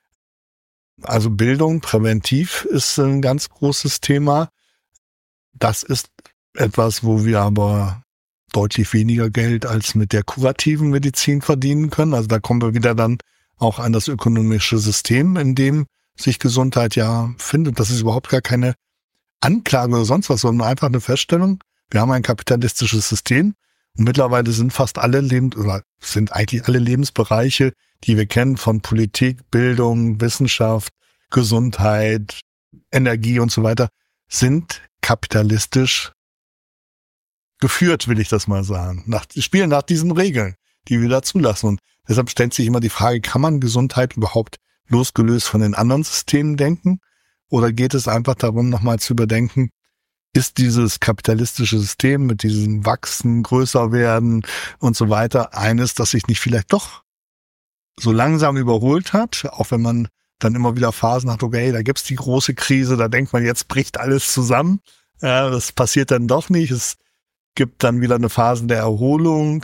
Also Bildung, präventiv ist ein ganz großes Thema. Das ist etwas, wo wir aber deutlich weniger Geld als mit der kurativen Medizin verdienen können. Also da kommen wir wieder dann auch an das ökonomische System, in dem sich Gesundheit ja findet. Das ist überhaupt gar keine Anklage oder sonst was, sondern einfach eine Feststellung. Wir haben ein kapitalistisches System und mittlerweile sind fast alle Lebens- oder sind eigentlich alle Lebensbereiche, die wir kennen, von Politik, Bildung, Wissenschaft, Gesundheit, Energie und so weiter, sind kapitalistisch geführt, will ich das mal sagen. Nach, spielen nach diesen Regeln, die wir da zulassen. Und deshalb stellt sich immer die Frage, kann man Gesundheit überhaupt losgelöst von den anderen Systemen denken? Oder geht es einfach darum, nochmal zu überdenken, ist dieses kapitalistische System mit diesem Wachsen, größer werden und so weiter eines, das sich nicht vielleicht doch so langsam überholt hat, auch wenn man dann immer wieder Phasen hat, okay, da gibt's die große Krise, da denkt man, jetzt bricht alles zusammen. Ja, das passiert dann doch nicht. Es gibt dann wieder eine Phase der Erholung.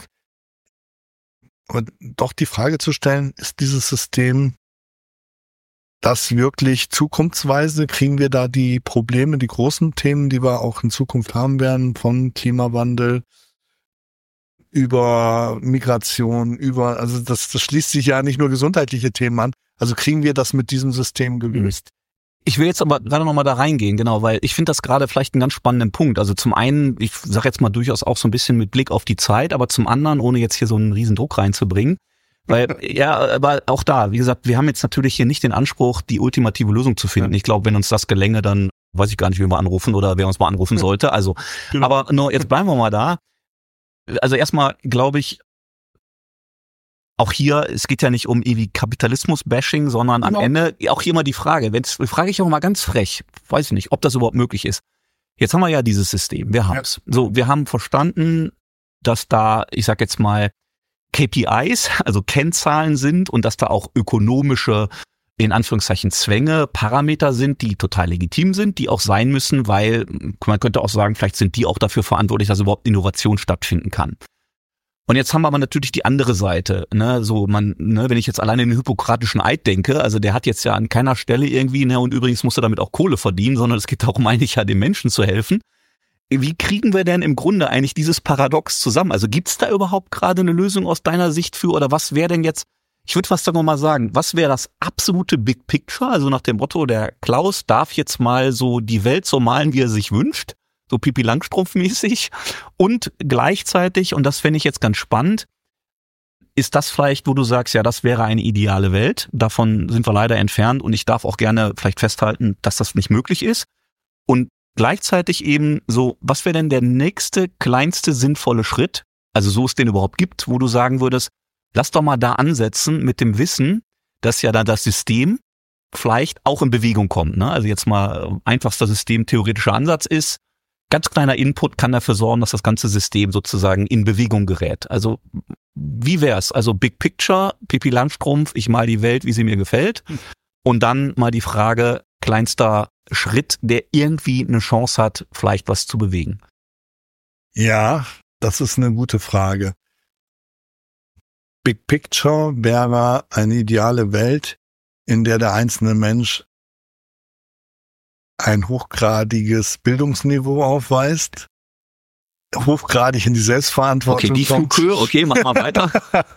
Und doch die Frage zu stellen, ist dieses System das wirklich zukunftsweise? Kriegen wir da die Probleme, die großen Themen, die wir auch in Zukunft haben werden, von Klimawandel über Migration, über, also das, das schließt sich ja nicht nur gesundheitliche Themen an. Also kriegen wir das mit diesem System gelöst? Ich will jetzt aber gerade nochmal da reingehen, genau, weil ich finde das gerade vielleicht einen ganz spannenden Punkt. Also zum einen, ich sage jetzt mal durchaus auch so ein bisschen mit Blick auf die Zeit, aber zum anderen, ohne jetzt hier so einen riesen Druck reinzubringen, weil, ja, aber auch da, wie gesagt, wir haben jetzt natürlich hier nicht den Anspruch, die ultimative Lösung zu finden. Ich glaube, wenn uns das gelänge, dann weiß ich gar nicht, wie wir anrufen oder wer uns mal anrufen sollte. Also, genau. Aber nur, jetzt bleiben wir mal da. Also erstmal glaube ich, auch hier, es geht ja nicht um irgendwie Kapitalismus-Bashing, sondern am genau. Ende auch hier mal die Frage, wenn's, frage ich auch mal ganz frech, weiß ich nicht, ob das überhaupt möglich ist. Jetzt haben wir ja dieses System, wir haben's. Ja. So, wir haben verstanden, dass da, ich sag jetzt mal, K P Is, also Kennzahlen sind und dass da auch ökonomische, in Anführungszeichen Zwänge, Parameter sind, die total legitim sind, die auch sein müssen, weil man könnte auch sagen, vielleicht sind die auch dafür verantwortlich, dass überhaupt Innovation stattfinden kann. Und jetzt haben wir aber natürlich die andere Seite, ne, so man, ne, wenn ich jetzt alleine in den Hippokratischen Eid denke, also der hat jetzt ja an keiner Stelle irgendwie, ne, und übrigens muss er damit auch Kohle verdienen, sondern es geht darum, eigentlich ja den Menschen zu helfen. Wie kriegen wir denn im Grunde eigentlich dieses Paradox zusammen? Also gibt's da überhaupt gerade eine Lösung aus deiner Sicht für, oder was wäre denn jetzt, ich würde fast noch mal sagen, was wäre das absolute Big Picture, also nach dem Motto, der Klaus darf jetzt mal so die Welt so malen, wie er sich wünscht, so Pipi Langstrumpf-mäßig, und gleichzeitig, und das fände ich jetzt ganz spannend, ist das vielleicht, wo du sagst, ja, das wäre eine ideale Welt, davon sind wir leider entfernt und ich darf auch gerne vielleicht festhalten, dass das nicht möglich ist, und gleichzeitig eben so, was wäre denn der nächste, kleinste sinnvolle Schritt, also so es den überhaupt gibt, wo du sagen würdest, lass doch mal da ansetzen mit dem Wissen, dass ja dann das System vielleicht auch in Bewegung kommt, ne? Also jetzt mal einfachster systemtheoretischer Ansatz ist, ganz kleiner Input kann dafür sorgen, dass das ganze System sozusagen in Bewegung gerät. Also wie wär's? Also Big Picture, Pipi Langstrumpf, ich mal die Welt, wie sie mir gefällt. Und dann mal die Frage, kleinster Schritt, der irgendwie eine Chance hat, vielleicht was zu bewegen. Ja, das ist eine gute Frage. Big Picture wäre eine ideale Welt, in der der einzelne Mensch ein hochgradiges Bildungsniveau aufweist, hochgradig in die Selbstverantwortung Okay, die kommt. Flughöhe, okay, mach mal weiter.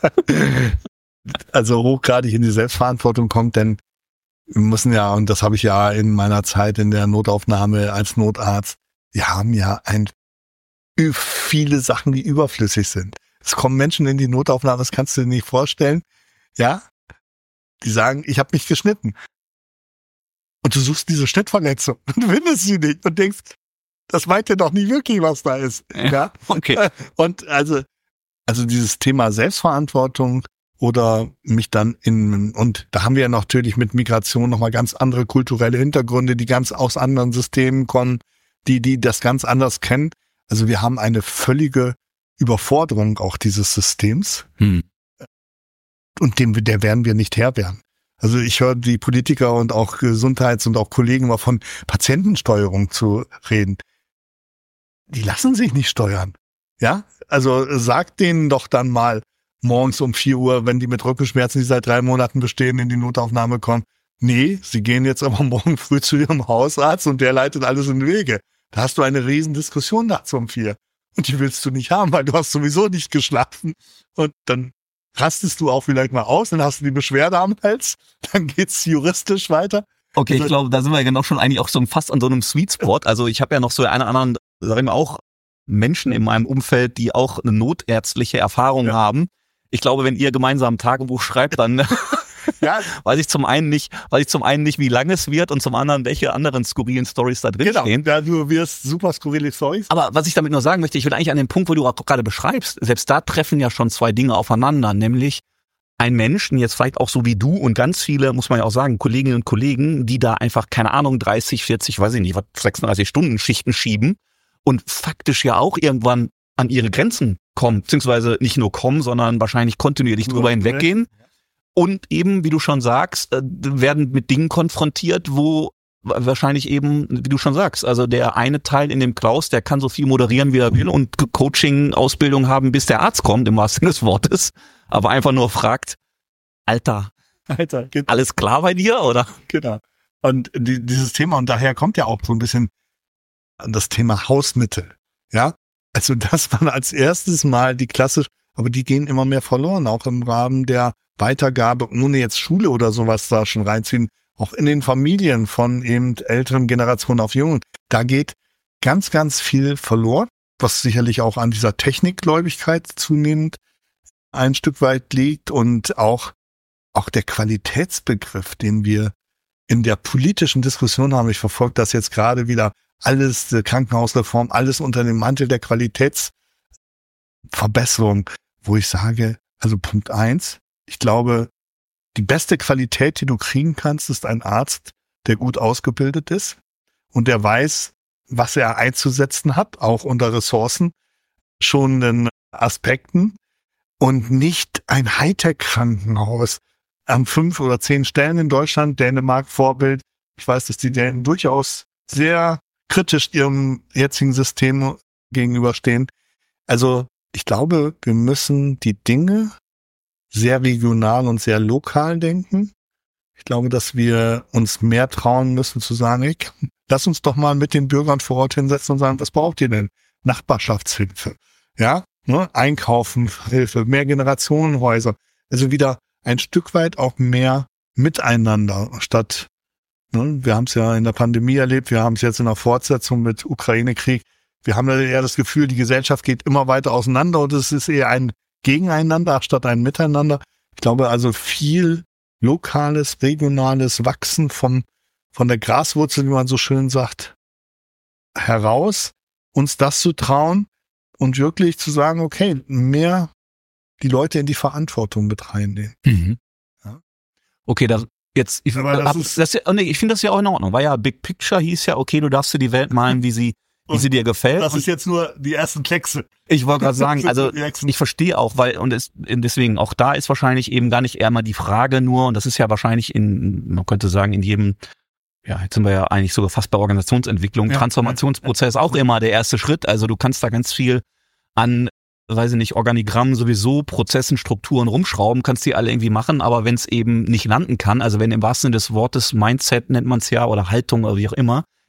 Also hochgradig in die Selbstverantwortung kommt, denn wir müssen ja, und das habe ich ja in meiner Zeit in der Notaufnahme als Notarzt, wir haben ja ein viele Sachen, die überflüssig sind. Es kommen Menschen in die Notaufnahme, das kannst du dir nicht vorstellen, ja, die sagen, ich habe mich geschnitten. Und du suchst diese Schnittverletzung und findest sie nicht und denkst, das meint ja doch nicht wirklich, was da ist. Ja, Okay. Und also, also dieses Thema Selbstverantwortung oder mich dann in, und da haben wir ja natürlich mit Migration nochmal ganz andere kulturelle Hintergründe, die ganz aus anderen Systemen kommen, die, die das ganz anders kennen. Also wir haben eine völlige Überforderung auch dieses Systems. Hm. Und dem, der werden wir nicht Herr werden. Also ich höre die Politiker und auch Gesundheits- und auch Kollegen immer von Patientensteuerung zu reden. Die lassen sich nicht steuern. Ja, also sagt denen doch dann mal morgens um vier Uhr, wenn die mit Rückenschmerzen, die seit drei Monaten bestehen, in die Notaufnahme kommen. Nee, sie gehen jetzt aber morgen früh zu ihrem Hausarzt und der leitet alles in Wege. Da hast du eine riesen Diskussion nachts um vier. Und die willst du nicht haben, weil du hast sowieso nicht geschlafen. Und dann rastest du auch vielleicht mal aus, dann hast du die Beschwerde am Hals, dann geht's juristisch weiter. Okay, ich glaube, da sind wir ja genau schon eigentlich auch so fast an so einem Sweet Spot. Also ich habe ja noch so einen anderen, sagen wir auch, Menschen in meinem Umfeld, die auch eine notärztliche Erfahrung Ja. haben. Ich glaube, wenn ihr gemeinsam ein Tagebuch schreibt, dann Ja, weiß ich zum einen nicht, weiß ich zum einen nicht, wie lang es wird und zum anderen, welche anderen skurrilen Stories da drin genau. stehen. Ja, du wirst super skurrile Storys. Aber was ich damit nur sagen möchte, ich will eigentlich an den Punkt, wo du auch gerade beschreibst, selbst da treffen ja schon zwei Dinge aufeinander, nämlich ein Menschen, jetzt vielleicht auch so wie du und ganz viele, muss man ja auch sagen, Kolleginnen und Kollegen, die da einfach, keine Ahnung, dreißig, vierzig, weiß ich nicht, was, sechsunddreißig Stunden Schichten schieben und faktisch ja auch irgendwann an ihre Grenzen kommen, beziehungsweise nicht nur kommen, sondern wahrscheinlich kontinuierlich drüber hinweggehen. Und eben, wie du schon sagst, werden mit Dingen konfrontiert, wo wahrscheinlich eben, wie du schon sagst, also der eine Teil in dem Klaus, der kann so viel moderieren, wie er will und Coaching, Ausbildung haben, bis der Arzt kommt, im wahrsten Sinne des Wortes, aber einfach nur fragt, Alter, Alter, genau. alles klar bei dir, oder? genau. Und die, dieses Thema, und daher kommt ja auch so ein bisschen das Thema Hausmittel. Ja, also das waren als erstes Mal die klassisch, aber die gehen immer mehr verloren, auch im Rahmen der Weitergabe, ohne jetzt Schule oder sowas da schon reinziehen, auch in den Familien von eben älteren Generationen auf Jungen. Da geht ganz, ganz viel verloren, was sicherlich auch an dieser Technikgläubigkeit zunehmend ein Stück weit liegt und auch, auch der Qualitätsbegriff, den wir in der politischen Diskussion haben. Ich verfolge das jetzt gerade wieder, alles, die Krankenhausreform, alles unter dem Mantel der Qualitätsverbesserung, wo ich sage, also Punkt eins, ich glaube, die beste Qualität, die du kriegen kannst, ist ein Arzt, der gut ausgebildet ist und der weiß, was er einzusetzen hat, auch unter ressourcenschonenden Aspekten und nicht ein Hightech-Krankenhaus an fünf oder zehn Stellen in Deutschland, Dänemark Vorbild. Ich weiß, dass die Dänen durchaus sehr kritisch ihrem jetzigen System gegenüberstehen. Also ich glaube, wir müssen die Dinge sehr regional und sehr lokal denken. Ich glaube, dass wir uns mehr trauen müssen zu sagen, ey, lass uns doch mal mit den Bürgern vor Ort hinsetzen und sagen, was braucht ihr denn? Nachbarschaftshilfe, ja, ne? Einkaufen, Hilfe, mehr Generationenhäuser. Also wieder ein Stück weit auch mehr miteinander statt, ne? Wir haben es ja in der Pandemie erlebt, wir haben es jetzt in der Fortsetzung mit Ukraine-Krieg. Wir haben ja eher das Gefühl, die Gesellschaft geht immer weiter auseinander und es ist eher ein Gegeneinander statt ein Miteinander. Ich glaube also viel lokales, regionales Wachsen vom, von der Graswurzel, wie man so schön sagt, heraus, uns das zu trauen und wirklich zu sagen, okay, mehr die Leute in die Verantwortung mit reinnehmen. Mhm. Ja. Okay, da jetzt, ich, Aber das hab, ist- das, oh nee, ich finde das ja auch in Ordnung, weil ja Big Picture hieß ja, okay, du darfst dir die Welt malen, wie sie wie sie dir gefällt. Das ist jetzt nur die ersten Kleckse. Ich wollte gerade sagen, also Die nächsten- ich verstehe auch, weil und es, deswegen auch da ist wahrscheinlich eben gar nicht eher mal die Frage nur, und das ist ja wahrscheinlich in, man könnte sagen, in jedem, ja, jetzt sind wir ja eigentlich sogar fast bei Organisationsentwicklung, Ja. Transformationsprozess auch immer der erste Schritt. Also du kannst da ganz viel an, weiß ich nicht, Organigramm sowieso, Prozessen, Strukturen rumschrauben, kannst die alle irgendwie machen, aber wenn es eben nicht landen kann, also wenn im wahrsten Sinne des Wortes Mindset nennt man es ja oder Haltung oder wie auch immer,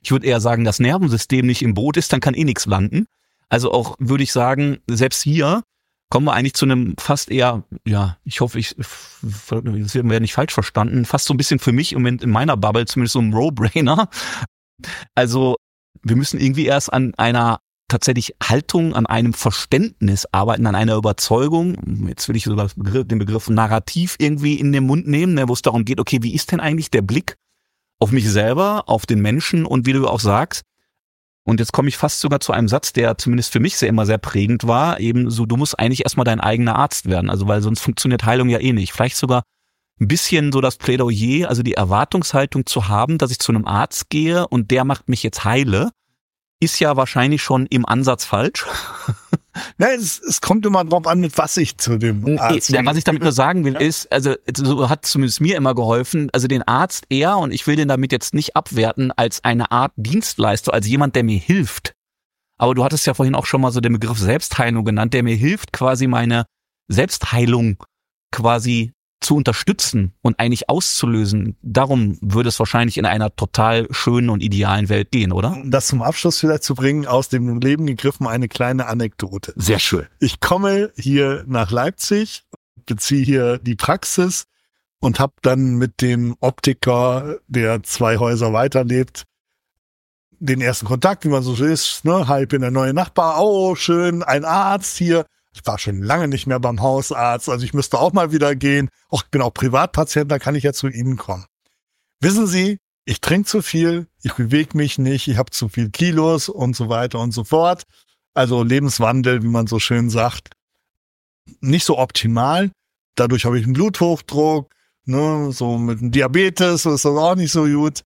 ich würde eher sagen, das Nervensystem nicht im Boot ist, dann kann eh nichts landen. Also auch würde ich sagen, selbst hier kommen wir eigentlich zu einem fast eher, ja, ich hoffe, ich, das wird mir nicht falsch verstanden, fast so ein bisschen für mich im Moment in meiner Bubble zumindest so ein No-Brainer. Also wir müssen irgendwie erst an einer tatsächlich Haltung, an einem Verständnis arbeiten, an einer Überzeugung. Jetzt will ich so das Begriff, den Begriff Narrativ irgendwie in den Mund nehmen, ne, wo es darum geht, okay, wie ist denn eigentlich der Blick auf mich selber, auf den Menschen und wie du auch sagst. Und jetzt komme ich fast sogar zu einem Satz, der zumindest für mich sehr immer sehr prägend war, eben so, du musst eigentlich erstmal dein eigener Arzt werden, also weil sonst funktioniert Heilung ja eh nicht. Vielleicht sogar ein bisschen so das Plädoyer, also die Erwartungshaltung zu haben, dass ich zu einem Arzt gehe und der macht mich jetzt heile, ist ja wahrscheinlich schon im Ansatz falsch. Ja, es, es kommt immer drauf an, mit was ich zu dem Arzt ja, was ich damit nur sagen will, ist, also so hat zumindest mir immer geholfen, also den Arzt eher, und ich will den damit jetzt nicht abwerten, als eine Art Dienstleister, als jemand, der mir hilft. Aber du hattest ja vorhin auch schon mal so den Begriff Selbstheilung genannt, der mir hilft, quasi meine Selbstheilung quasi zu unterstützen und eigentlich auszulösen. Darum würde es wahrscheinlich in einer total schönen und idealen Welt gehen, oder? Um das zum Abschluss vielleicht zu bringen, aus dem Leben gegriffen, eine kleine Anekdote. Sehr schön. Ich komme hier nach Leipzig, beziehe hier die Praxis und habe dann mit dem Optiker, der zwei Häuser weiterlebt, den ersten Kontakt, wie man so ist, ne, hi, ich bin der neue Nachbar, oh, schön, ein Arzt hier. Ich war schon lange nicht mehr beim Hausarzt, also ich müsste auch mal wieder gehen. Och, ich bin auch Privatpatient, da kann ich ja zu Ihnen kommen. Wissen Sie, ich trinke zu viel, ich bewege mich nicht, ich habe zu viel Kilos und so weiter und so fort. Also Lebenswandel, wie man so schön sagt, nicht so optimal. Dadurch habe ich einen Bluthochdruck, ne, so mit dem Diabetes ist das auch nicht so gut.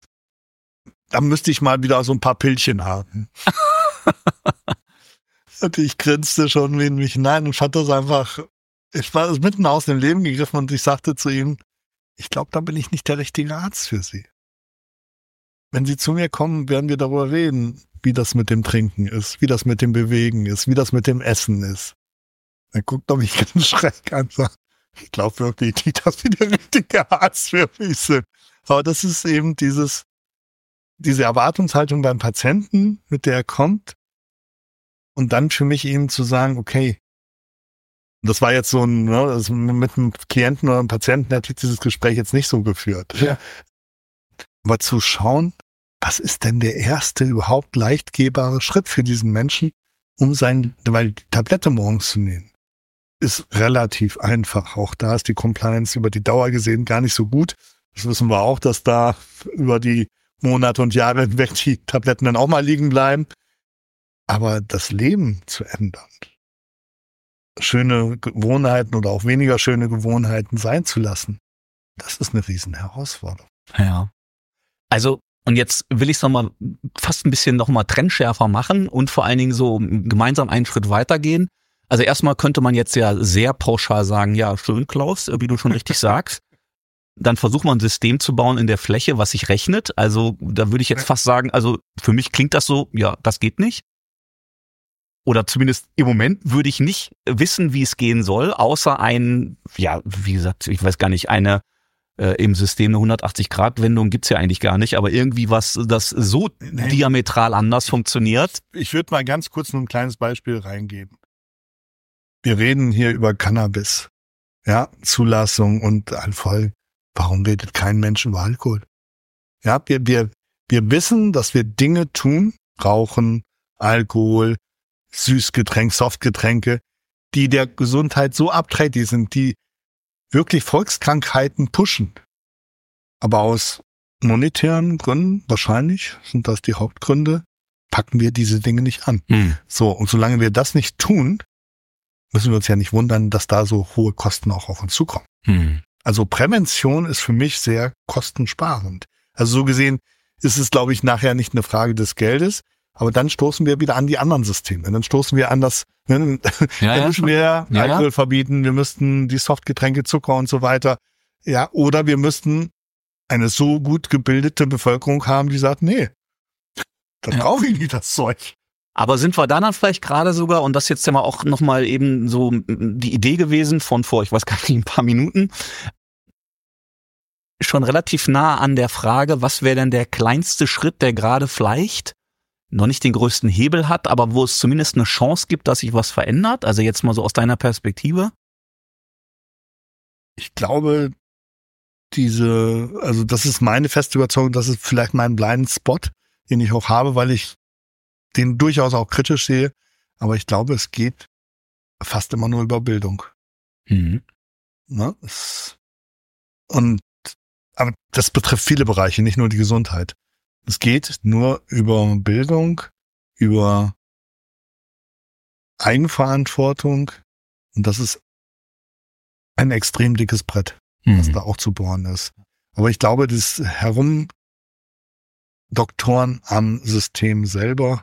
Da müsste ich mal wieder so ein paar Pillchen haben. Und ich grinste schon in mich hinein und fand das einfach, ich war mitten aus dem Leben gegriffen und ich sagte zu ihm, ich glaube, da bin ich nicht der richtige Arzt für Sie. Wenn Sie zu mir kommen, werden wir darüber reden, wie das mit dem Trinken ist, wie das mit dem Bewegen ist, wie das mit dem Essen ist. Er guckt er mich ganz schräg an und sagt, ich glaube wirklich nicht, dass Sie der richtige Arzt für mich sind. Aber das ist eben dieses, diese Erwartungshaltung beim Patienten, mit der er kommt. Und dann für mich eben zu sagen, okay, das war jetzt so ein, ne, also mit einem Klienten oder einem Patienten hätte ich dieses Gespräch jetzt nicht so geführt. Ja. Aber zu schauen, was ist denn der erste überhaupt leichtgehbare Schritt für diesen Menschen, um sein, weil die Tablette morgens zu nehmen, ist relativ einfach. Auch da ist die Compliance über die Dauer gesehen gar nicht so gut. Das wissen wir auch, dass da über die Monate und Jahre hinweg die Tabletten dann auch mal liegen bleiben. Aber das Leben zu ändern, schöne Gewohnheiten oder auch weniger schöne Gewohnheiten sein zu lassen, das ist eine riesen Herausforderung. Ja. Also, und jetzt will ich es nochmal fast ein bisschen nochmal trennschärfer machen und vor allen Dingen so gemeinsam einen Schritt weitergehen. Also erstmal könnte man jetzt ja sehr pauschal sagen, ja, schön, Klaus, wie du schon richtig sagst. Dann versucht man ein System zu bauen in der Fläche, was sich rechnet. Also da würde ich jetzt fast sagen, also für mich klingt das so, ja, das geht nicht. Oder zumindest im Moment würde ich nicht wissen, wie es gehen soll, außer ein, ja, wie gesagt, ich weiß gar nicht, eine äh, im System eine hundertachtzig-Grad-Wendung gibt's ja eigentlich gar nicht, aber irgendwie was, das so nee. diametral anders funktioniert. Ich würde mal ganz kurz nur ein kleines Beispiel reingeben. Wir reden hier über Cannabis, ja, Zulassung und Alkohol. Warum redet kein Mensch über Alkohol? Ja, wir, wir, wir wissen, dass wir Dinge tun, Rauchen, Alkohol, Süßgetränk, Softgetränke, die der Gesundheit so abträglich sind, die wirklich Volkskrankheiten pushen. Aber aus monetären Gründen, wahrscheinlich sind das die Hauptgründe, packen wir diese Dinge nicht an. Hm. So, und solange wir das nicht tun, müssen wir uns ja nicht wundern, dass da so hohe Kosten auch auf uns zukommen. Hm. Also Prävention ist für mich sehr kostensparend. Also so gesehen ist es, glaube ich, nachher nicht eine Frage des Geldes, aber dann stoßen wir wieder an die anderen Systeme. Dann stoßen wir an das, ne, ja, dann ja, müssen wir ja, Alkohol ja. verbieten, wir müssten die Softgetränke, Zucker und so weiter. Ja, oder wir müssten eine so gut gebildete Bevölkerung haben, die sagt, nee, das ja. brauche ich nicht, das Zeug. Aber sind wir da dann vielleicht gerade sogar, und das jetzt ja mal auch nochmal eben so die Idee gewesen von vor, ich weiß gar nicht, ein paar Minuten, schon relativ nah an der Frage, was wäre denn der kleinste Schritt, der gerade vielleicht noch nicht den größten Hebel hat, aber wo es zumindest eine Chance gibt, dass sich was verändert? Also jetzt mal so aus deiner Perspektive. Ich glaube, diese, also das ist meine feste Überzeugung, das ist vielleicht mein Blind Spot, den ich auch habe, weil ich den durchaus auch kritisch sehe. Aber ich glaube, es geht fast immer nur über Bildung. Mhm. Ne? Es, und aber das betrifft viele Bereiche, nicht nur die Gesundheit. Es geht nur über Bildung, über Eigenverantwortung, und das ist ein extrem dickes Brett, Mhm. was da auch zu bohren ist. Aber ich glaube, das Herumdoktoren am System selber,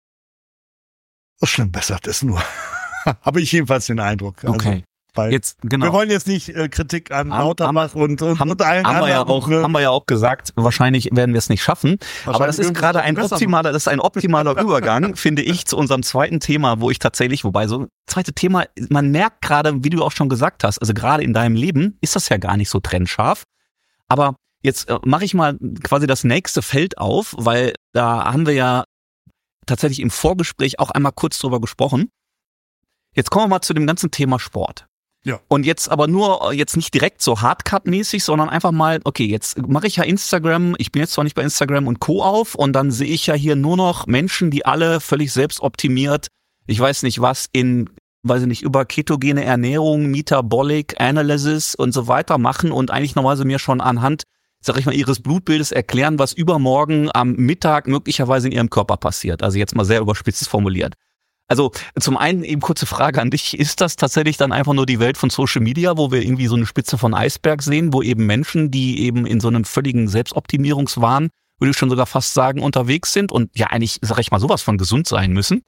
so schlimm bessert es nur. Habe ich jedenfalls den Eindruck. Also, Okay. weil Jetzt, genau. wir wollen jetzt nicht äh, Kritik an Haben- Lauterbach und, und, haben, und allen haben wir ja anderen, auch, ne? haben wir ja auch gesagt, wahrscheinlich werden wir es nicht schaffen. Aber das ist Wahrscheinlich gerade ein besser. optimaler, das ist ein optimaler Übergang, finde ich, zu unserem zweiten Thema, wo ich tatsächlich, wobei so zweite Thema, man merkt gerade, wie du auch schon gesagt hast, also gerade in deinem Leben ist das ja gar nicht so trennscharf. Aber jetzt äh, mache ich mal quasi das nächste Feld auf, weil da haben wir ja tatsächlich im Vorgespräch auch einmal kurz drüber gesprochen. Jetzt kommen wir mal zu dem ganzen Thema Sport. Ja. Und jetzt aber nur, jetzt nicht direkt so Hardcut-mäßig, sondern einfach mal, okay, jetzt mache ich ja Instagram, ich bin jetzt zwar nicht bei Instagram und Co. auf, und dann sehe ich ja hier nur noch Menschen, die alle völlig selbstoptimiert, ich weiß nicht was, in, weiß ich nicht, über ketogene Ernährung, Metabolic Analysis und so weiter machen und eigentlich normalerweise mir schon anhand, sag ich mal, ihres Blutbildes erklären, was übermorgen am Mittag möglicherweise in ihrem Körper passiert. Also jetzt mal sehr überspitzt formuliert. Also zum einen eben kurze Frage an dich, ist das tatsächlich dann einfach nur die Welt von Social Media, wo wir irgendwie so eine Spitze von Eisberg sehen, wo eben Menschen, die eben in so einem völligen Selbstoptimierungswahn, würde ich schon sogar fast sagen, unterwegs sind und ja eigentlich, sag ich mal, sowas von gesund sein müssen?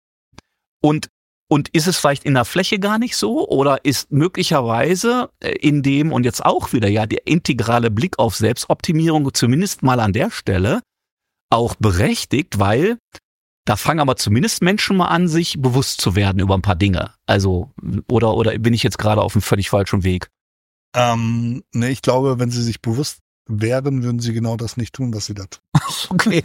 Und Und ist es vielleicht in der Fläche gar nicht so, oder ist möglicherweise in dem, und jetzt auch wieder ja der integrale Blick auf Selbstoptimierung zumindest mal an der Stelle auch berechtigt, weil da fangen aber zumindest Menschen mal an, sich bewusst zu werden über ein paar Dinge. Also, oder, oder bin ich jetzt gerade auf einem völlig falschen Weg? Ähm, ne, ich glaube, wenn sie sich bewusst wären, würden sie genau das nicht tun, was sie da tun. Okay.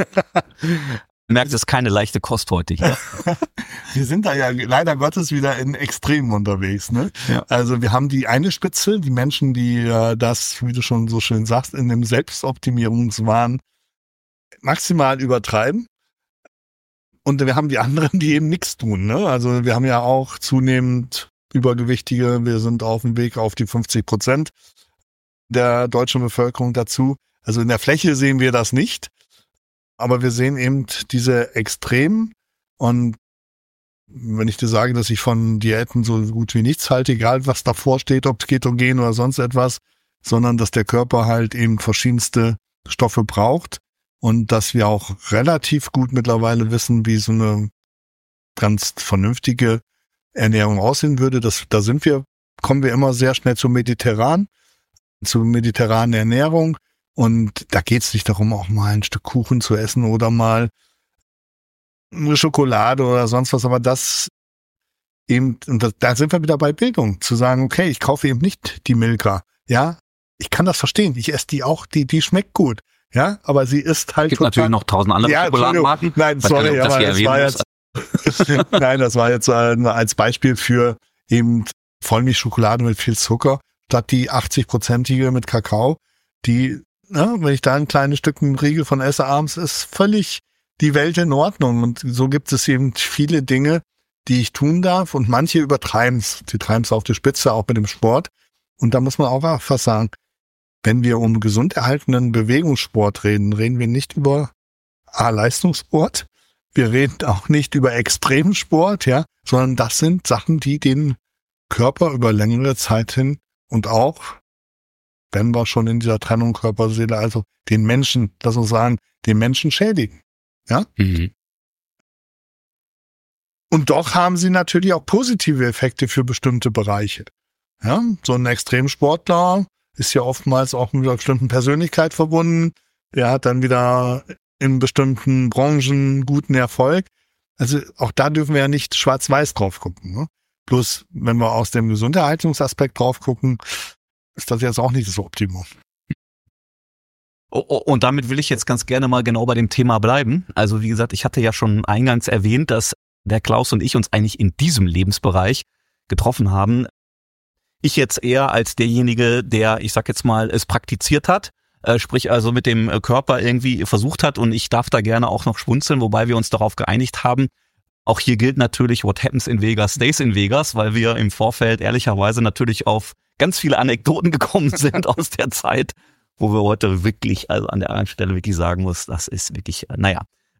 Merkt, es ist keine leichte Kost heute hier. Wir sind da ja leider Gottes wieder in Extremen unterwegs, ne? Ja. Also wir haben die eine Spitze, die Menschen, die äh, das, wie du schon so schön sagst, in dem Selbstoptimierungswahn maximal übertreiben. Und wir haben die anderen, die eben nichts tun, ne? Also wir haben ja auch zunehmend Übergewichtige. Wir sind auf dem Weg auf die fünfzig Prozent der deutschen Bevölkerung dazu. Also in der Fläche sehen wir das nicht. Aber wir sehen eben diese Extremen, und wenn ich dir sage, dass ich von Diäten so gut wie nichts halte, egal was davor steht, ob ketogen oder sonst etwas, sondern dass der Körper halt eben verschiedenste Stoffe braucht und dass wir auch relativ gut mittlerweile wissen, wie so eine ganz vernünftige Ernährung aussehen würde. Das, da sind wir, kommen wir immer sehr schnell zum Mediterran, zur mediterranen Ernährung. Und da geht es nicht darum, auch mal ein Stück Kuchen zu essen oder mal eine Schokolade oder sonst was, aber das eben, und das, da sind wir wieder bei Bildung, zu sagen, okay, ich kaufe eben nicht die Milka, ja, ich kann das verstehen, ich esse die auch, die die schmeckt gut, ja, aber sie ist halt Es gibt natürlich noch tausend andere ja, Schokoladenmarken. Nein, Weiß gar sorry, nicht, ob das aber hier das erwähnen war muss. jetzt, nein, das war jetzt äh, nur als Beispiel für eben Vollmilchschokolade mit viel Zucker, statt die achtzig-prozentige mit Kakao, die, ja, wenn ich da ein kleines Stück einen Riegel von esse abends, ist völlig die Welt in Ordnung. Und so gibt es eben viele Dinge, die ich tun darf, und manche übertreiben es. Die treiben es auf die Spitze, auch mit dem Sport. Und da muss man auch einfach sagen, wenn wir um gesund erhaltenen Bewegungssport reden, reden wir nicht über A-Leistungssport. Wir reden auch nicht über Extremsport, ja, sondern das sind Sachen, die den Körper über längere Zeit hin und auch, wenn wir schon in dieser Trennung Körper-Seele, also den Menschen, lass uns sagen, den Menschen schädigen. Ja? Mhm. Und doch haben sie natürlich auch positive Effekte für bestimmte Bereiche. Ja? So ein Extremsportler ist ja oftmals auch mit einer bestimmten Persönlichkeit verbunden. Er hat dann wieder in bestimmten Branchen guten Erfolg. Also auch da dürfen wir ja nicht schwarz-weiß drauf gucken. Ne? Bloß, wenn wir aus dem Gesunderhaltungsaspekt drauf gucken, ist das jetzt auch nicht das Optimum. Und damit will ich jetzt ganz gerne mal genau bei dem Thema bleiben. Also wie gesagt, ich hatte ja schon eingangs erwähnt, dass der Klaus und ich uns eigentlich in diesem Lebensbereich getroffen haben. Ich jetzt eher als derjenige, der, ich sag jetzt mal, es praktiziert hat, äh, sprich also mit dem Körper irgendwie versucht hat, und ich darf da gerne auch noch schmunzeln, wobei wir uns darauf geeinigt haben. Auch hier gilt natürlich, what happens in Vegas stays in Vegas, weil wir im Vorfeld ehrlicherweise natürlich auf ganz viele Anekdoten gekommen sind aus der Zeit, wo wir heute wirklich, also an der anderen Stelle wirklich sagen muss, das ist wirklich, naja.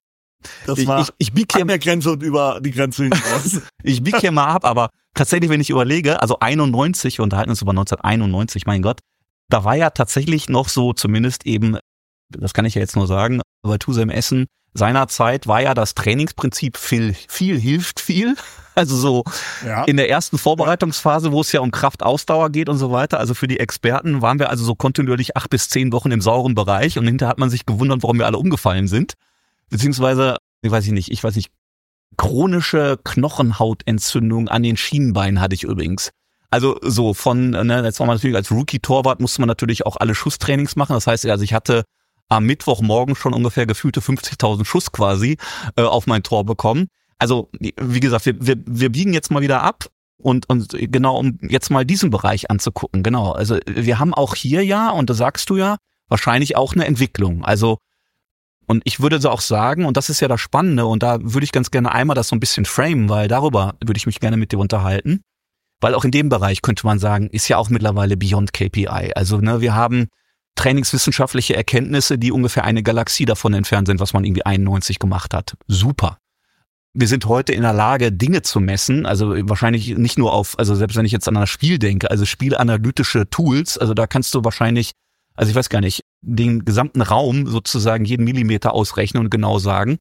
Das ich, war ich, ich biege an der Grenze und über die Grenze hinaus. Ich biege hier mal ab, aber tatsächlich, wenn ich überlege, also einundneunzig, wir unterhalten uns über neunzehnhunderteinundneunzig, mein Gott, da war ja tatsächlich noch so, zumindest eben, das kann ich ja jetzt nur sagen, bei Tusem Essen, seinerzeit war ja das Trainingsprinzip viel, viel hilft viel. Also so ja. In der ersten Vorbereitungsphase, wo es ja um Kraftausdauer geht und so weiter, also für die Experten waren wir also so kontinuierlich acht bis zehn Wochen im sauren Bereich, und hinterher hat man sich gewundert, warum wir alle umgefallen sind. Beziehungsweise, ich weiß nicht, ich weiß nicht, chronische Knochenhautentzündung an den Schienenbeinen hatte ich übrigens. Also so von, ne, jetzt war man natürlich als Rookie-Torwart, musste man natürlich auch alle Schusstrainings machen. Das heißt, also ich hatte am Mittwochmorgen schon ungefähr gefühlte fünfzigtausend Schuss quasi äh, auf mein Tor bekommen. Also wie gesagt, wir, wir, wir biegen jetzt mal wieder ab und, und genau, um jetzt mal diesen Bereich anzugucken. Genau, also wir haben auch hier ja, und das sagst du ja, wahrscheinlich auch eine Entwicklung. Also und ich würde so auch sagen, und das ist ja das Spannende, und da würde ich ganz gerne einmal das so ein bisschen framen, weil darüber würde ich mich gerne mit dir unterhalten. Weil auch in dem Bereich könnte man sagen, ist ja auch mittlerweile beyond K P I. Also ne, wir haben trainingswissenschaftliche Erkenntnisse, die ungefähr eine Galaxie davon entfernt sind, was man irgendwie einundneunzig gemacht hat. Super. Wir sind heute in der Lage, Dinge zu messen, also wahrscheinlich nicht nur auf, also selbst wenn ich jetzt an das Spiel denke, also spielanalytische Tools, also da kannst du wahrscheinlich, also ich weiß gar nicht, den gesamten Raum sozusagen jeden Millimeter ausrechnen und genau sagen.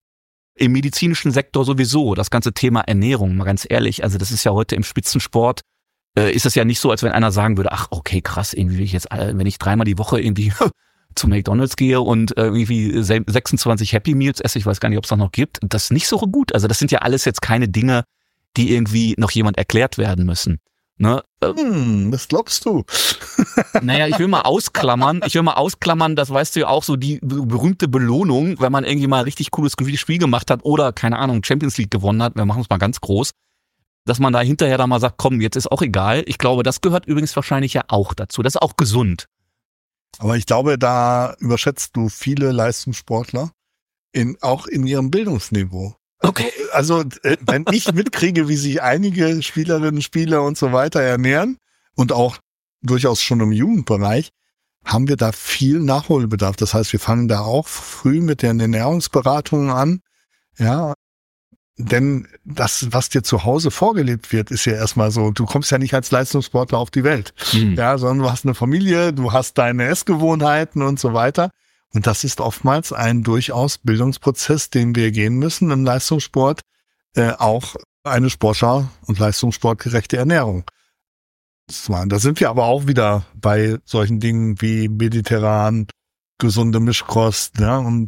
Im medizinischen Sektor sowieso, das ganze Thema Ernährung, mal ganz ehrlich, also das ist ja heute im Spitzensport, äh, ist es ja nicht so, als wenn einer sagen würde, ach okay, krass, irgendwie will ich jetzt, wenn ich dreimal die Woche irgendwie zu McDonald's gehe und äh, irgendwie sechsundzwanzig Happy Meals esse, ich weiß gar nicht, ob es das noch gibt, das ist nicht so gut. Also das sind ja alles jetzt keine Dinge, die irgendwie noch jemand erklärt werden müssen. Ne? Hm, das glaubst du. Naja, ich will mal ausklammern, ich will mal ausklammern, das weißt du ja auch, so die berühmte Belohnung, wenn man irgendwie mal ein richtig cooles Spiel gemacht hat oder, keine Ahnung, Champions League gewonnen hat, wir machen es mal ganz groß, dass man da hinterher dann mal sagt, komm, jetzt ist auch egal. Ich glaube, das gehört übrigens wahrscheinlich ja auch dazu. Das ist auch gesund. Aber ich glaube, da überschätzt du viele Leistungssportler, in, auch in ihrem Bildungsniveau. Okay. Also äh, wenn ich mitkriege, wie sich einige Spielerinnen, Spieler und so weiter ernähren und auch durchaus schon im Jugendbereich, haben wir da viel Nachholbedarf. Das heißt, wir fangen da auch früh mit den Ernährungsberatungen an. Ja, denn das, was dir zu Hause vorgelebt wird, ist ja erstmal so, du kommst ja nicht als Leistungssportler auf die Welt. Mhm. Ja, sondern du hast eine Familie, du hast deine Essgewohnheiten und so weiter. Und das ist oftmals ein durchaus Bildungsprozess, den wir gehen müssen im Leistungssport, äh, auch eine sportschau- und leistungssportgerechte Ernährung. Da sind wir aber auch wieder bei solchen Dingen wie mediterran, gesunde Mischkost, ja, und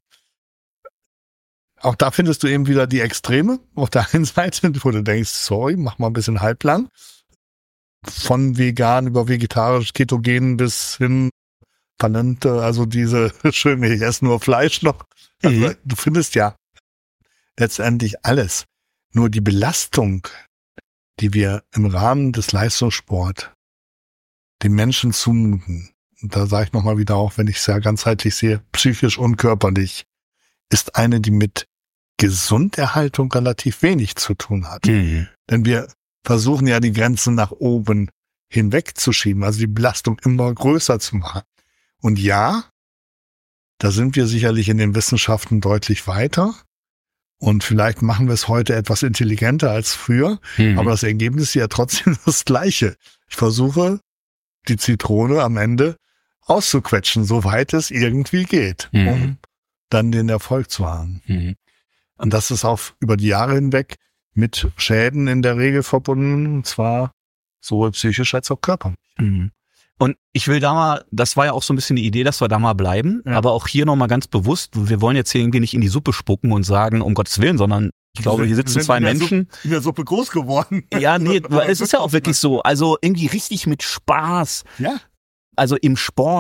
auch da findest du eben wieder die Extreme auf der einen Seite, wo du denkst, sorry, mach mal ein bisschen halblang. Von vegan über vegetarisch, ketogen bis hin Palente, also diese schöne, ich esse nur Fleisch noch. Also, mhm. Du findest ja letztendlich alles. Nur die Belastung, die wir im Rahmen des Leistungssports den Menschen zumuten, und da sage ich nochmal wieder auch, wenn ich es ja ganzheitlich sehe, psychisch und körperlich, ist eine, die mit Gesunderhaltung relativ wenig zu tun hat. Mhm. Denn wir versuchen ja die Grenzen nach oben hinwegzuschieben, also die Belastung immer größer zu machen. Und ja, da sind wir sicherlich in den Wissenschaften deutlich weiter. Und vielleicht machen wir es heute etwas intelligenter als früher. Mhm. Aber das Ergebnis ist ja trotzdem das Gleiche. Ich versuche, die Zitrone am Ende auszuquetschen, soweit es irgendwie geht, mhm. um dann den Erfolg zu haben. Mhm. Und das ist auch über die Jahre hinweg mit Schäden in der Regel verbunden, und zwar sowohl psychisch als auch körperlich. Mhm. Und ich will da mal, das war ja auch so ein bisschen die Idee, dass wir da mal bleiben, ja. Aber auch hier nochmal ganz bewusst, wir wollen jetzt hier irgendwie nicht in die Suppe spucken und sagen, um Gottes Willen, sondern ich glaube, hier sitzen zwei Menschen. In der Suppe groß geworden. Ja, nee, es ist ja auch wirklich so, also irgendwie richtig mit Spaß. Ja. Also im Sport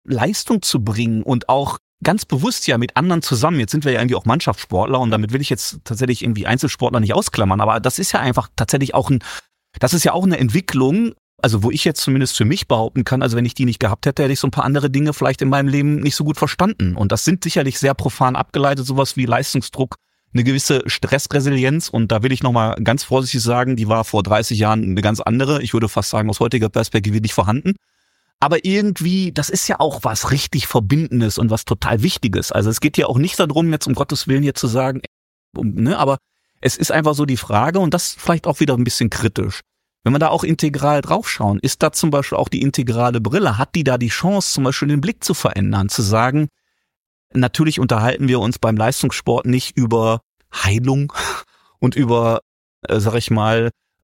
Leistung zu bringen und auch ganz bewusst ja mit anderen zusammen. Jetzt sind wir ja irgendwie auch Mannschaftssportler und damit will ich jetzt tatsächlich irgendwie Einzelsportler nicht ausklammern, aber das ist ja einfach tatsächlich auch ein, das ist ja auch eine Entwicklung, also wo ich jetzt zumindest für mich behaupten kann, also wenn ich die nicht gehabt hätte, hätte ich so ein paar andere Dinge vielleicht in meinem Leben nicht so gut verstanden. Und das sind sicherlich sehr profan abgeleitet, sowas wie Leistungsdruck, eine gewisse Stressresilienz. Und da will ich nochmal ganz vorsichtig sagen, die war vor dreißig Jahren eine ganz andere. Ich würde fast sagen, aus heutiger Perspektive nicht vorhanden. Aber irgendwie, das ist ja auch was richtig Verbindendes und was total Wichtiges. Also es geht ja auch nicht darum, jetzt um Gottes Willen jetzt zu sagen, ne, aber es ist einfach so die Frage, und das vielleicht auch wieder ein bisschen kritisch. Wenn wir da auch integral draufschauen, ist da zum Beispiel auch die integrale Brille, hat die da die Chance, zum Beispiel den Blick zu verändern, zu sagen, natürlich unterhalten wir uns beim Leistungssport nicht über Heilung und über, äh, sag ich mal,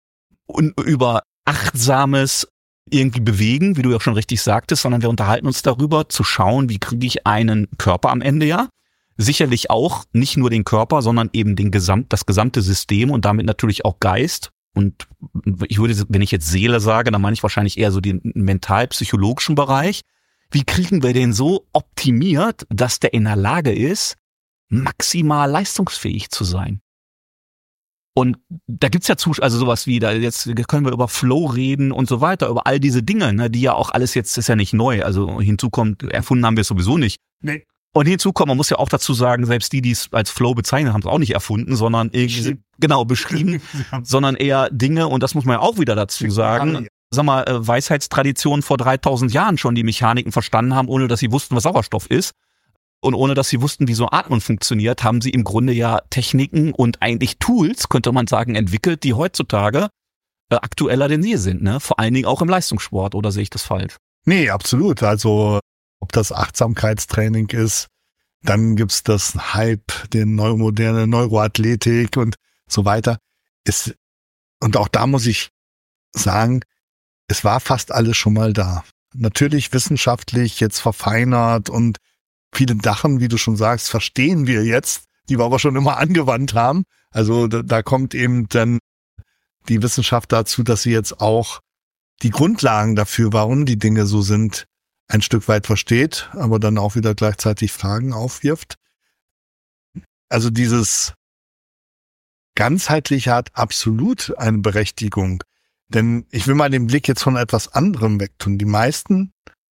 und über achtsames irgendwie bewegen, wie du ja schon richtig sagtest, sondern wir unterhalten uns darüber, zu schauen, wie kriege ich einen Körper am Ende, ja. Sicherlich auch nicht nur den Körper, sondern eben den Gesamt, das gesamte System und damit natürlich auch Geist. Und ich würde, wenn ich jetzt Seele sage, dann meine ich wahrscheinlich eher so den mental-psychologischen Bereich. Wie kriegen wir den so optimiert, dass der in der Lage ist, maximal leistungsfähig zu sein? Und da gibt's ja Zusch- also sowas wie, da jetzt können wir über Flow reden und so weiter, über all diese Dinge, ne, die ja auch alles jetzt, ist ja nicht neu, also hinzu kommt, erfunden haben wir es sowieso nicht. Nee. Und hinzu kommt, man muss ja auch dazu sagen, selbst die, die es als Flow bezeichnen, haben es auch nicht erfunden, sondern irgendwie, genau, beschrieben, sondern eher Dinge, und das muss man ja auch wieder dazu sagen, sag mal, Weisheitstraditionen vor dreitausend Jahren schon die Mechaniken verstanden haben, ohne dass sie wussten, was Sauerstoff ist. Und ohne dass sie wussten, wie so Atmen funktioniert, haben sie im Grunde ja Techniken und eigentlich Tools, könnte man sagen, entwickelt, die heutzutage äh, aktueller denn je sind, ne? Vor allen Dingen auch im Leistungssport, oder sehe ich das falsch? Nee, absolut. Also ob das Achtsamkeitstraining ist, dann gibt's das Hype, den neumoderne Neuroathletik und so weiter. Ist, und auch da muss ich sagen, es war fast alles schon mal da. Natürlich wissenschaftlich jetzt verfeinert und viele Sachen, wie du schon sagst, verstehen wir jetzt, die wir aber schon immer angewandt haben. Also da, da kommt eben dann die Wissenschaft dazu, dass sie jetzt auch die Grundlagen dafür, warum die Dinge so sind, ein Stück weit versteht, aber dann auch wieder gleichzeitig Fragen aufwirft. Also dieses Ganzheitliche hat absolut eine Berechtigung. Denn ich will mal den Blick jetzt von etwas anderem wegtun. Die meisten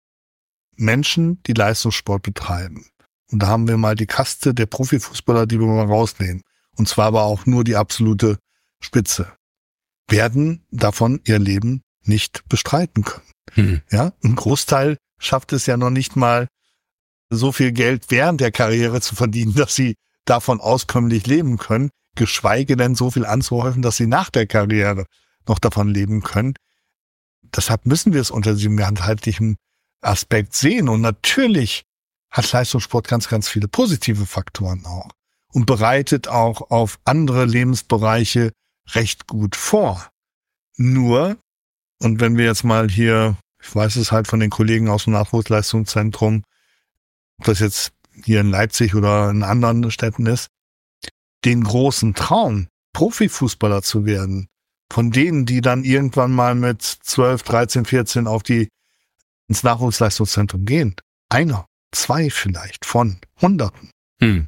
Menschen, die Leistungssport betreiben. Und da haben wir mal die Kaste der Profifußballer, die wir mal rausnehmen. Und zwar aber auch nur die absolute Spitze. Werden davon ihr Leben nicht bestreiten können. Hm. Ja, ein Großteil schafft es ja noch nicht mal, so viel Geld während der Karriere zu verdienen, dass sie davon auskömmlich leben können, geschweige denn so viel anzuhäufen, dass sie nach der Karriere noch davon leben können. Deshalb müssen wir es unter diesem ganzheitlichen Aspekt sehen. Und natürlich hat Leistungssport ganz, ganz viele positive Faktoren auch und bereitet auch auf andere Lebensbereiche recht gut vor. Nur, und wenn wir jetzt mal hier, ich weiß es halt von den Kollegen aus dem Nachwuchsleistungszentrum, ob das jetzt hier in Leipzig oder in anderen Städten ist, den großen Traum, Profifußballer zu werden, von denen, die dann irgendwann mal mit zwölf, dreizehn, vierzehn auf die ins Nachwuchsleistungszentrum gehen. Einer, zwei vielleicht von Hunderten. Hm.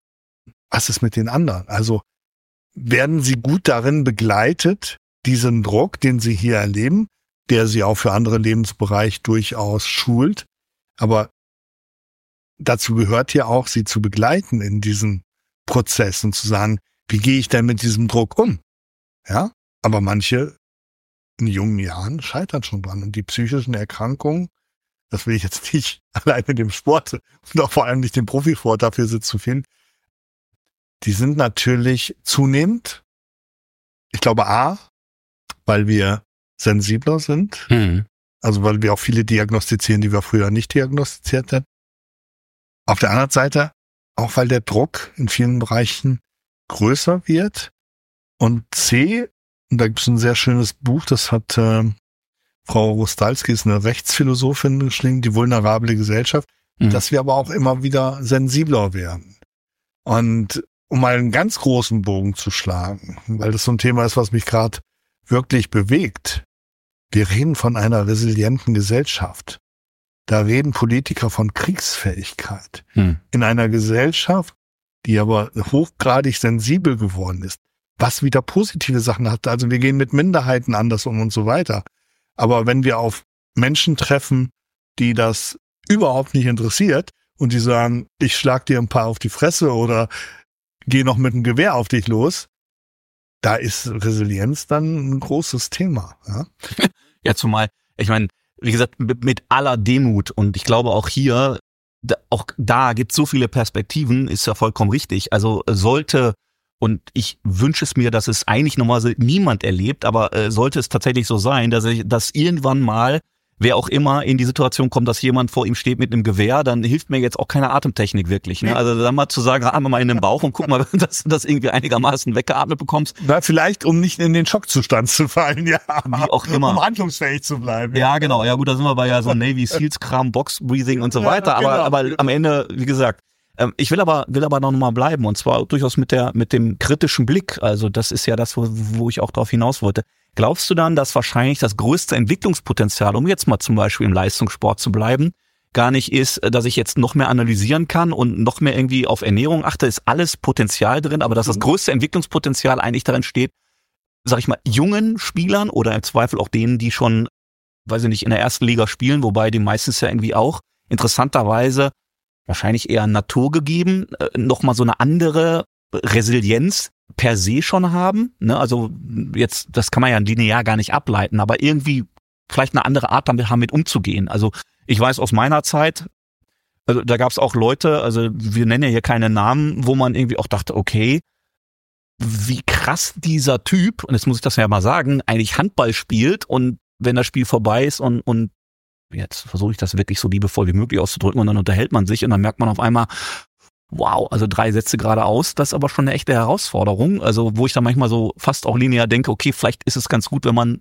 Was ist mit den anderen? Also werden sie gut darin begleitet, diesen Druck, den sie hier erleben, der sie auch für andere Lebensbereiche durchaus schult. Aber dazu gehört ja auch, sie zu begleiten in diesem Prozess und zu sagen, wie gehe ich denn mit diesem Druck um? Ja, aber manche in jungen Jahren scheitern schon dran. Und die psychischen Erkrankungen, das will ich jetzt nicht alleine dem Sport und auch vor allem nicht dem Profisport dafür zu finden, die sind natürlich zunehmend, ich glaube A, weil wir sensibler sind, mhm. also weil wir auch viele diagnostizieren, die wir früher nicht diagnostiziert hätten. Auf der anderen Seite auch, weil der Druck in vielen Bereichen größer wird. Und C, und da gibt es ein sehr schönes Buch, das hat äh, Frau Rostalski, ist eine Rechtsphilosophin geschrieben, die vulnerable Gesellschaft, mhm. dass wir aber auch immer wieder sensibler werden. Und um mal einen ganz großen Bogen zu schlagen, weil das so ein Thema ist, was mich gerade wirklich bewegt. Wir reden von einer resilienten Gesellschaft. da reden Politiker von Kriegsfähigkeit. Hm. In einer Gesellschaft, die aber hochgradig sensibel geworden ist, was wieder positive Sachen hat. Also wir gehen mit Minderheiten anders um und so weiter. Aber wenn wir auf Menschen treffen, die das überhaupt nicht interessiert und die sagen, ich schlag dir ein paar auf die Fresse oder geh noch mit dem Gewehr auf dich los, da ist Resilienz dann ein großes Thema. Ja, ja, zumal, ich meine, wie gesagt, mit, mit aller Demut und ich glaube auch hier, da, auch da gibt es so viele Perspektiven, ist ja vollkommen richtig. Also sollte, und ich wünsche es mir, dass es eigentlich normalerweise niemand erlebt, aber äh, sollte es tatsächlich so sein, dass ich, dass irgendwann mal wer auch immer in die Situation kommt, dass jemand vor ihm steht mit einem Gewehr, dann hilft mir jetzt auch keine Atemtechnik wirklich. Ne? Also dann mal zu sagen, atme mal in den Bauch und guck mal, dass du das irgendwie einigermaßen weggeatmet bekommst. Na, vielleicht, um nicht in den Schockzustand zu fallen, ja. Wie auch immer. Um handlungsfähig zu bleiben. Ja, genau. Ja gut, da sind wir bei ja so Navy Seals Kram, Box Breathing und so weiter. Aber, Ja, genau. aber am Ende, wie gesagt, ähm, ich will aber, will aber noch mal bleiben und zwar durchaus mit der, mit dem kritischen Blick. Also das ist ja das, wo, wo ich auch drauf hinaus wollte. Glaubst du dann, dass wahrscheinlich das größte Entwicklungspotenzial, um jetzt mal zum Beispiel im Leistungssport zu bleiben, gar nicht ist, dass ich jetzt noch mehr analysieren kann und noch mehr irgendwie auf Ernährung achte, ist alles Potenzial drin, aber dass das größte Entwicklungspotenzial eigentlich darin steht, sag ich mal, jungen Spielern oder im Zweifel auch denen, die schon, weiß ich nicht, in der ersten Liga spielen, wobei die meistens ja irgendwie auch interessanterweise wahrscheinlich eher naturgegeben, nochmal so eine andere Resilienz per se schon haben, ne? Also jetzt, das kann man ja linear gar nicht ableiten, aber irgendwie vielleicht eine andere Art damit haben, mit umzugehen. Also ich weiß aus meiner Zeit, also da gab es auch Leute, also wir nennen ja hier keine Namen, wo man irgendwie auch dachte, okay, wie krass dieser Typ, und jetzt muss ich das ja mal sagen, eigentlich Handball spielt und wenn das Spiel vorbei ist und und jetzt versuche ich das wirklich so liebevoll wie möglich auszudrücken und dann unterhält man sich und dann merkt man auf einmal, wow, also drei Sätze geradeaus, das ist aber schon eine echte Herausforderung. Also wo ich dann manchmal so fast auch linear denke, okay, vielleicht ist es ganz gut, wenn man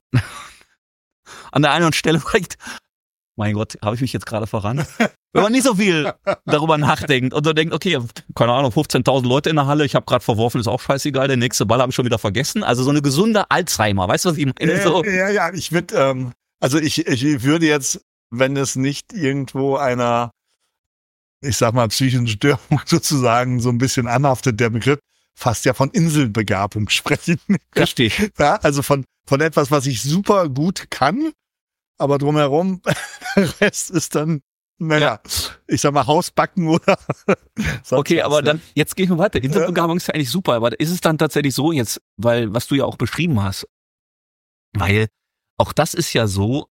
an der einen Stelle vielleicht, mein Gott, habe ich mich jetzt gerade verrannt, wenn man nicht so viel darüber nachdenkt und so denkt, okay, keine Ahnung, fünfzehntausend Leute in der Halle, ich habe gerade verworfen, ist auch scheißegal, der nächste Ball habe ich schon wieder vergessen. Also so eine gesunde Alzheimer, weißt du, was ich meine? Ja, So. ja, ja, ich würde, ähm, also ich, ich würde jetzt, wenn es nicht irgendwo einer, ich sag mal, psychischen Störung sozusagen so ein bisschen anhaftet, der Begriff, fast ja von Inselbegabung sprechen. Richtig. Ja, also von, von etwas, was ich super gut kann, aber drumherum, der Rest ist dann, naja, ich sag mal, Hausbacken oder Okay, aber was, ne? dann, jetzt gehen wir weiter. Inselbegabung ist ja eigentlich super, aber ist es dann tatsächlich so jetzt, weil, was du ja auch beschrieben hast, weil auch das ist ja so,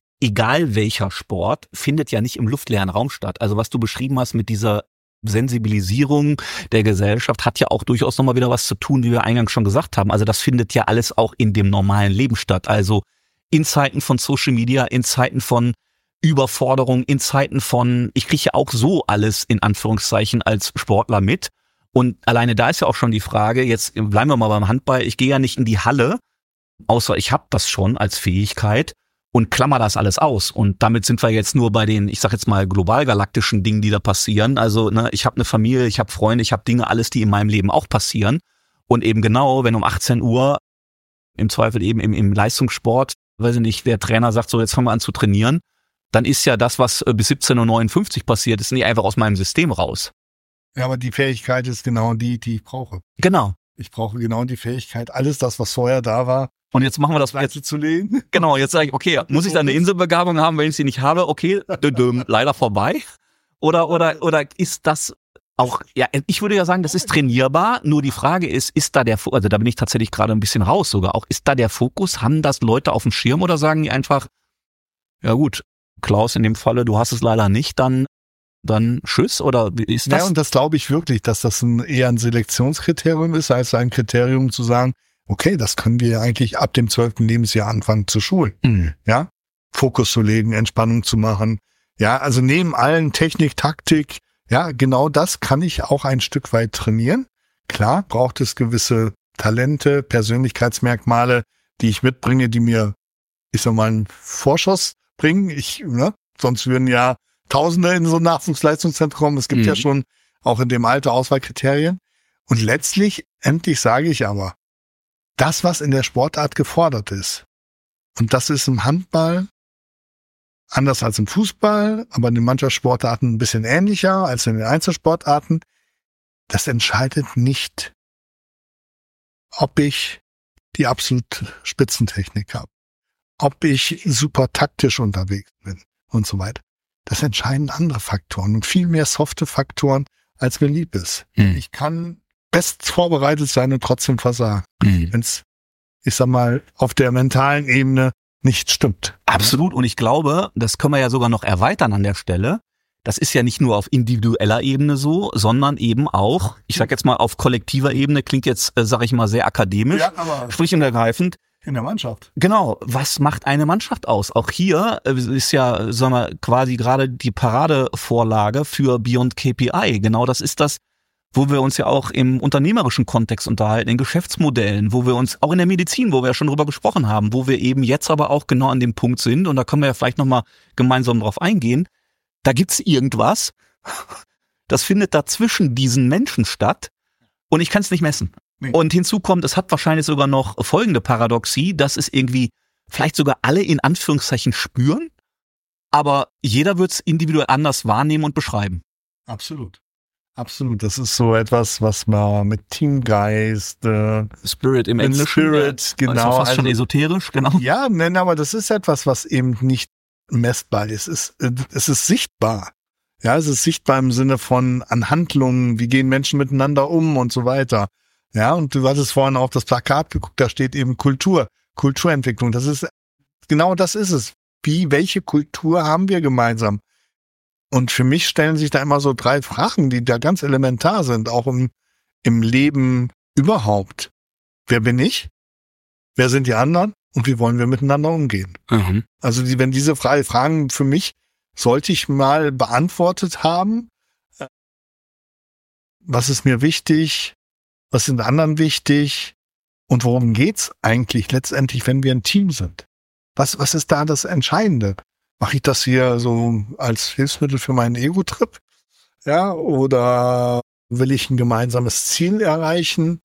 egal welcher Sport, findet ja nicht im luftleeren Raum statt. Also was du beschrieben hast mit dieser Sensibilisierung der Gesellschaft hat ja auch durchaus nochmal wieder was zu tun, wie wir eingangs schon gesagt haben. Also das findet ja alles auch in dem normalen Leben statt. Also in Zeiten von Social Media, in Zeiten von Überforderung, in Zeiten von, ich kriege ja auch so alles in Anführungszeichen als Sportler mit. Und alleine da ist ja auch schon die Frage, jetzt bleiben wir mal beim Handball, ich gehe ja nicht in die Halle, außer ich habe das schon als Fähigkeit und klammer das alles aus. Und damit sind wir jetzt nur bei den, ich sag jetzt mal, global-galaktischen Dingen, die da passieren. Also ne, ich habe eine Familie, ich habe Freunde, ich habe Dinge, alles, die in meinem Leben auch passieren. Und eben genau, wenn um achtzehn Uhr, im Zweifel eben im, im Leistungssport, weiß ich nicht, der Trainer sagt, so jetzt fangen wir an zu trainieren, dann ist ja das, was bis siebzehn Uhr neunundfünfzig passiert, ist nicht einfach aus meinem System raus. Ja, aber die Fähigkeit ist genau die, die ich brauche. Genau. Ich brauche genau die Fähigkeit, alles das, was vorher da war, Und jetzt machen wir das jetzt zu legen. Genau, jetzt sage ich, okay, muss ich da eine Inselbegabung haben, wenn ich sie nicht habe? Okay, düm, leider vorbei. Oder oder oder ist das auch, ja, ich würde ja sagen, das ist trainierbar, nur die Frage ist, ist da der, also da bin ich tatsächlich gerade ein bisschen raus sogar auch, ist da der Fokus, haben das Leute auf dem Schirm oder sagen die einfach, ja gut, Klaus, in dem Falle, du hast es leider nicht, dann dann tschüss, oder ist das? Ja, und das glaube ich wirklich, dass das ein, eher ein Selektionskriterium ist, als ein Kriterium zu sagen, okay, das können wir ja eigentlich ab dem zwölften Lebensjahr anfangen zu schulen. Mhm. Ja, Fokus zu legen, Entspannung zu machen. Ja, also neben allen Technik, Taktik, ja, genau das kann ich auch ein Stück weit trainieren. Klar, braucht es gewisse Talente, Persönlichkeitsmerkmale, die ich mitbringe, die mir, ich sag mal, einen Vorschuss bringen. Ich, ne, sonst würden ja Tausende in so ein Nachwuchsleistungszentrum kommen. Es gibt Mhm. ja schon auch in dem Alter Auswahlkriterien. Und letztlich, endlich sage ich aber, das, was in der Sportart gefordert ist, und das ist im Handball anders als im Fußball, aber in den Mannschaftssportarten ein bisschen ähnlicher als in den Einzelsportarten. Das entscheidet nicht, ob ich die absolute Spitzentechnik habe, ob ich super taktisch unterwegs bin und so weiter. Das entscheiden andere Faktoren und viel mehr softe Faktoren, als mir lieb ist. Hm. Ich kann best vorbereitet sein und trotzdem versagen, hm. wenn es, ich sag mal, auf der mentalen Ebene nicht stimmt. Absolut. Und ich glaube, das können wir ja sogar noch erweitern an der Stelle. Das ist ja nicht nur auf individueller Ebene so, sondern eben auch, ich sag jetzt mal auf kollektiver Ebene, klingt jetzt, äh, sag ich mal, sehr akademisch, ja, aber schlicht und ergreifend. In der Mannschaft. Genau. Was macht eine Mannschaft aus? Auch hier äh, ist ja, sagen wir, quasi gerade die Paradevorlage für Beyond K P I. Genau das ist das, wo wir uns ja auch im unternehmerischen Kontext unterhalten, in Geschäftsmodellen, wo wir uns, auch in der Medizin, wo wir ja schon drüber gesprochen haben, wo wir eben jetzt aber auch genau an dem Punkt sind, und da können wir ja vielleicht nochmal gemeinsam drauf eingehen, da gibt's irgendwas, das findet da zwischen diesen Menschen statt und ich kann es nicht messen. Nee. Und hinzu kommt, es hat wahrscheinlich sogar noch folgende Paradoxie, dass es irgendwie vielleicht sogar alle in Anführungszeichen spüren, aber jeder wird's individuell anders wahrnehmen und beschreiben. Absolut. Absolut, das ist so etwas, was man mit Teamgeist, äh, Spirit im Englischen, Spirit, genau, also fast schon esoterisch, genau. Ja, nein, aber das ist etwas, was eben nicht messbar ist. Es ist, es ist sichtbar. Ja, es ist sichtbar im Sinne von an Handlungen, wie gehen Menschen miteinander um und so weiter. Ja, und du hattest vorhin auf das Plakat geguckt, da steht eben Kultur, Kulturentwicklung. Das ist, genau das ist es. Wie, welche Kultur haben wir gemeinsam? Und für mich stellen sich da immer so drei Fragen, die da ganz elementar sind, auch im, im Leben überhaupt. Wer bin ich? Wer sind die anderen? Und wie wollen wir miteinander umgehen? Mhm. Also die, wenn diese drei Fragen für mich, sollte ich mal beantwortet haben, was ist mir wichtig? Was sind anderen wichtig? Und worum geht's eigentlich letztendlich, wenn wir ein Team sind? Was, was ist da das Entscheidende? Mache ich das hier so als Hilfsmittel für meinen Ego-Trip? Ja, oder will ich ein gemeinsames Ziel erreichen?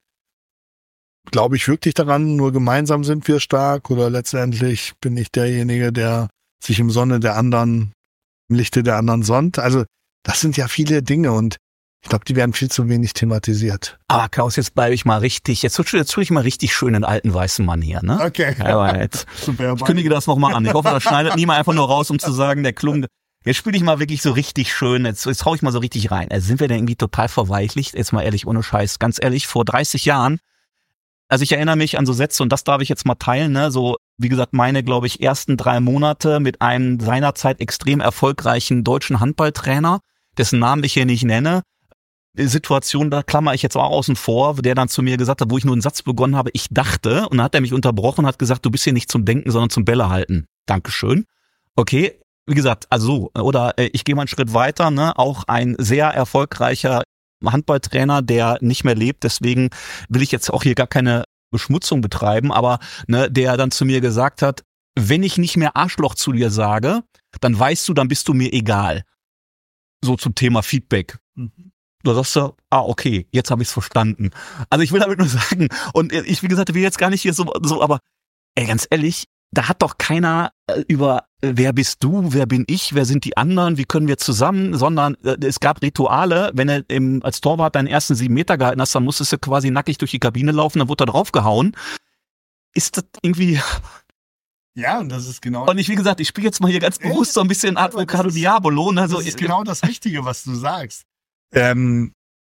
Glaube ich wirklich daran, nur gemeinsam sind wir stark? Oder letztendlich bin ich derjenige, der sich im Sonne der anderen, im Lichte der anderen sonnt? Also das sind ja viele Dinge und ich glaube, die werden viel zu wenig thematisiert. Aber Klaus, jetzt bleibe ich mal richtig, jetzt, jetzt tue ich mal richtig schön den alten weißen Mann hier, ne? Okay. Ja, jetzt, Super, ich kündige das nochmal an. Ich hoffe, das schneidet niemand einfach nur raus, um zu sagen, der Klung, jetzt spiele ich mal wirklich so richtig schön, jetzt, jetzt hau ich mal so richtig rein. Also sind wir denn irgendwie total verweichlicht? Jetzt mal ehrlich, ohne Scheiß, ganz ehrlich, vor dreißig Jahren, also ich erinnere mich an so Sätze, und das darf ich jetzt mal teilen, ne, so, wie gesagt, meine, glaube ich, ersten drei Monate mit einem seinerzeit extrem erfolgreichen deutschen Handballtrainer, dessen Namen ich hier nicht nenne, Situation, da klammer ich jetzt auch außen vor, der dann zu mir gesagt hat, wo ich nur einen Satz begonnen habe, ich dachte, und dann hat er mich unterbrochen und hat gesagt, du bist hier nicht zum Denken, sondern zum Bälle halten. Dankeschön. Okay, wie gesagt, also so, oder äh, ich gehe mal einen Schritt weiter, ne, auch ein sehr erfolgreicher Handballtrainer, der nicht mehr lebt, deswegen will ich jetzt auch hier gar keine Beschmutzung betreiben, aber ne, der dann zu mir gesagt hat, wenn ich nicht mehr Arschloch zu dir sage, dann weißt du, dann bist du mir egal. So zum Thema Feedback. Mhm. Da sagst du, ah, okay, jetzt habe ich es verstanden. Also ich will damit nur sagen, und ich, wie gesagt, will jetzt gar nicht hier so, so, aber ey, ganz ehrlich, da hat doch keiner äh, über, äh, wer bist du, wer bin ich, wer sind die anderen, wie können wir zusammen, sondern äh, es gab Rituale, wenn du im, als Torwart deinen ersten sieben Meter gehalten hast, dann musstest du quasi nackig durch die Kabine laufen, dann wurde da draufgehauen. Ist das irgendwie... Ja, und das ist genau... Und ich, wie gesagt, ich spiele jetzt mal hier ganz bewusst so ein bisschen Advocado Diabolo. Ne? Also, das ist genau das Richtige, was du sagst. Ähm,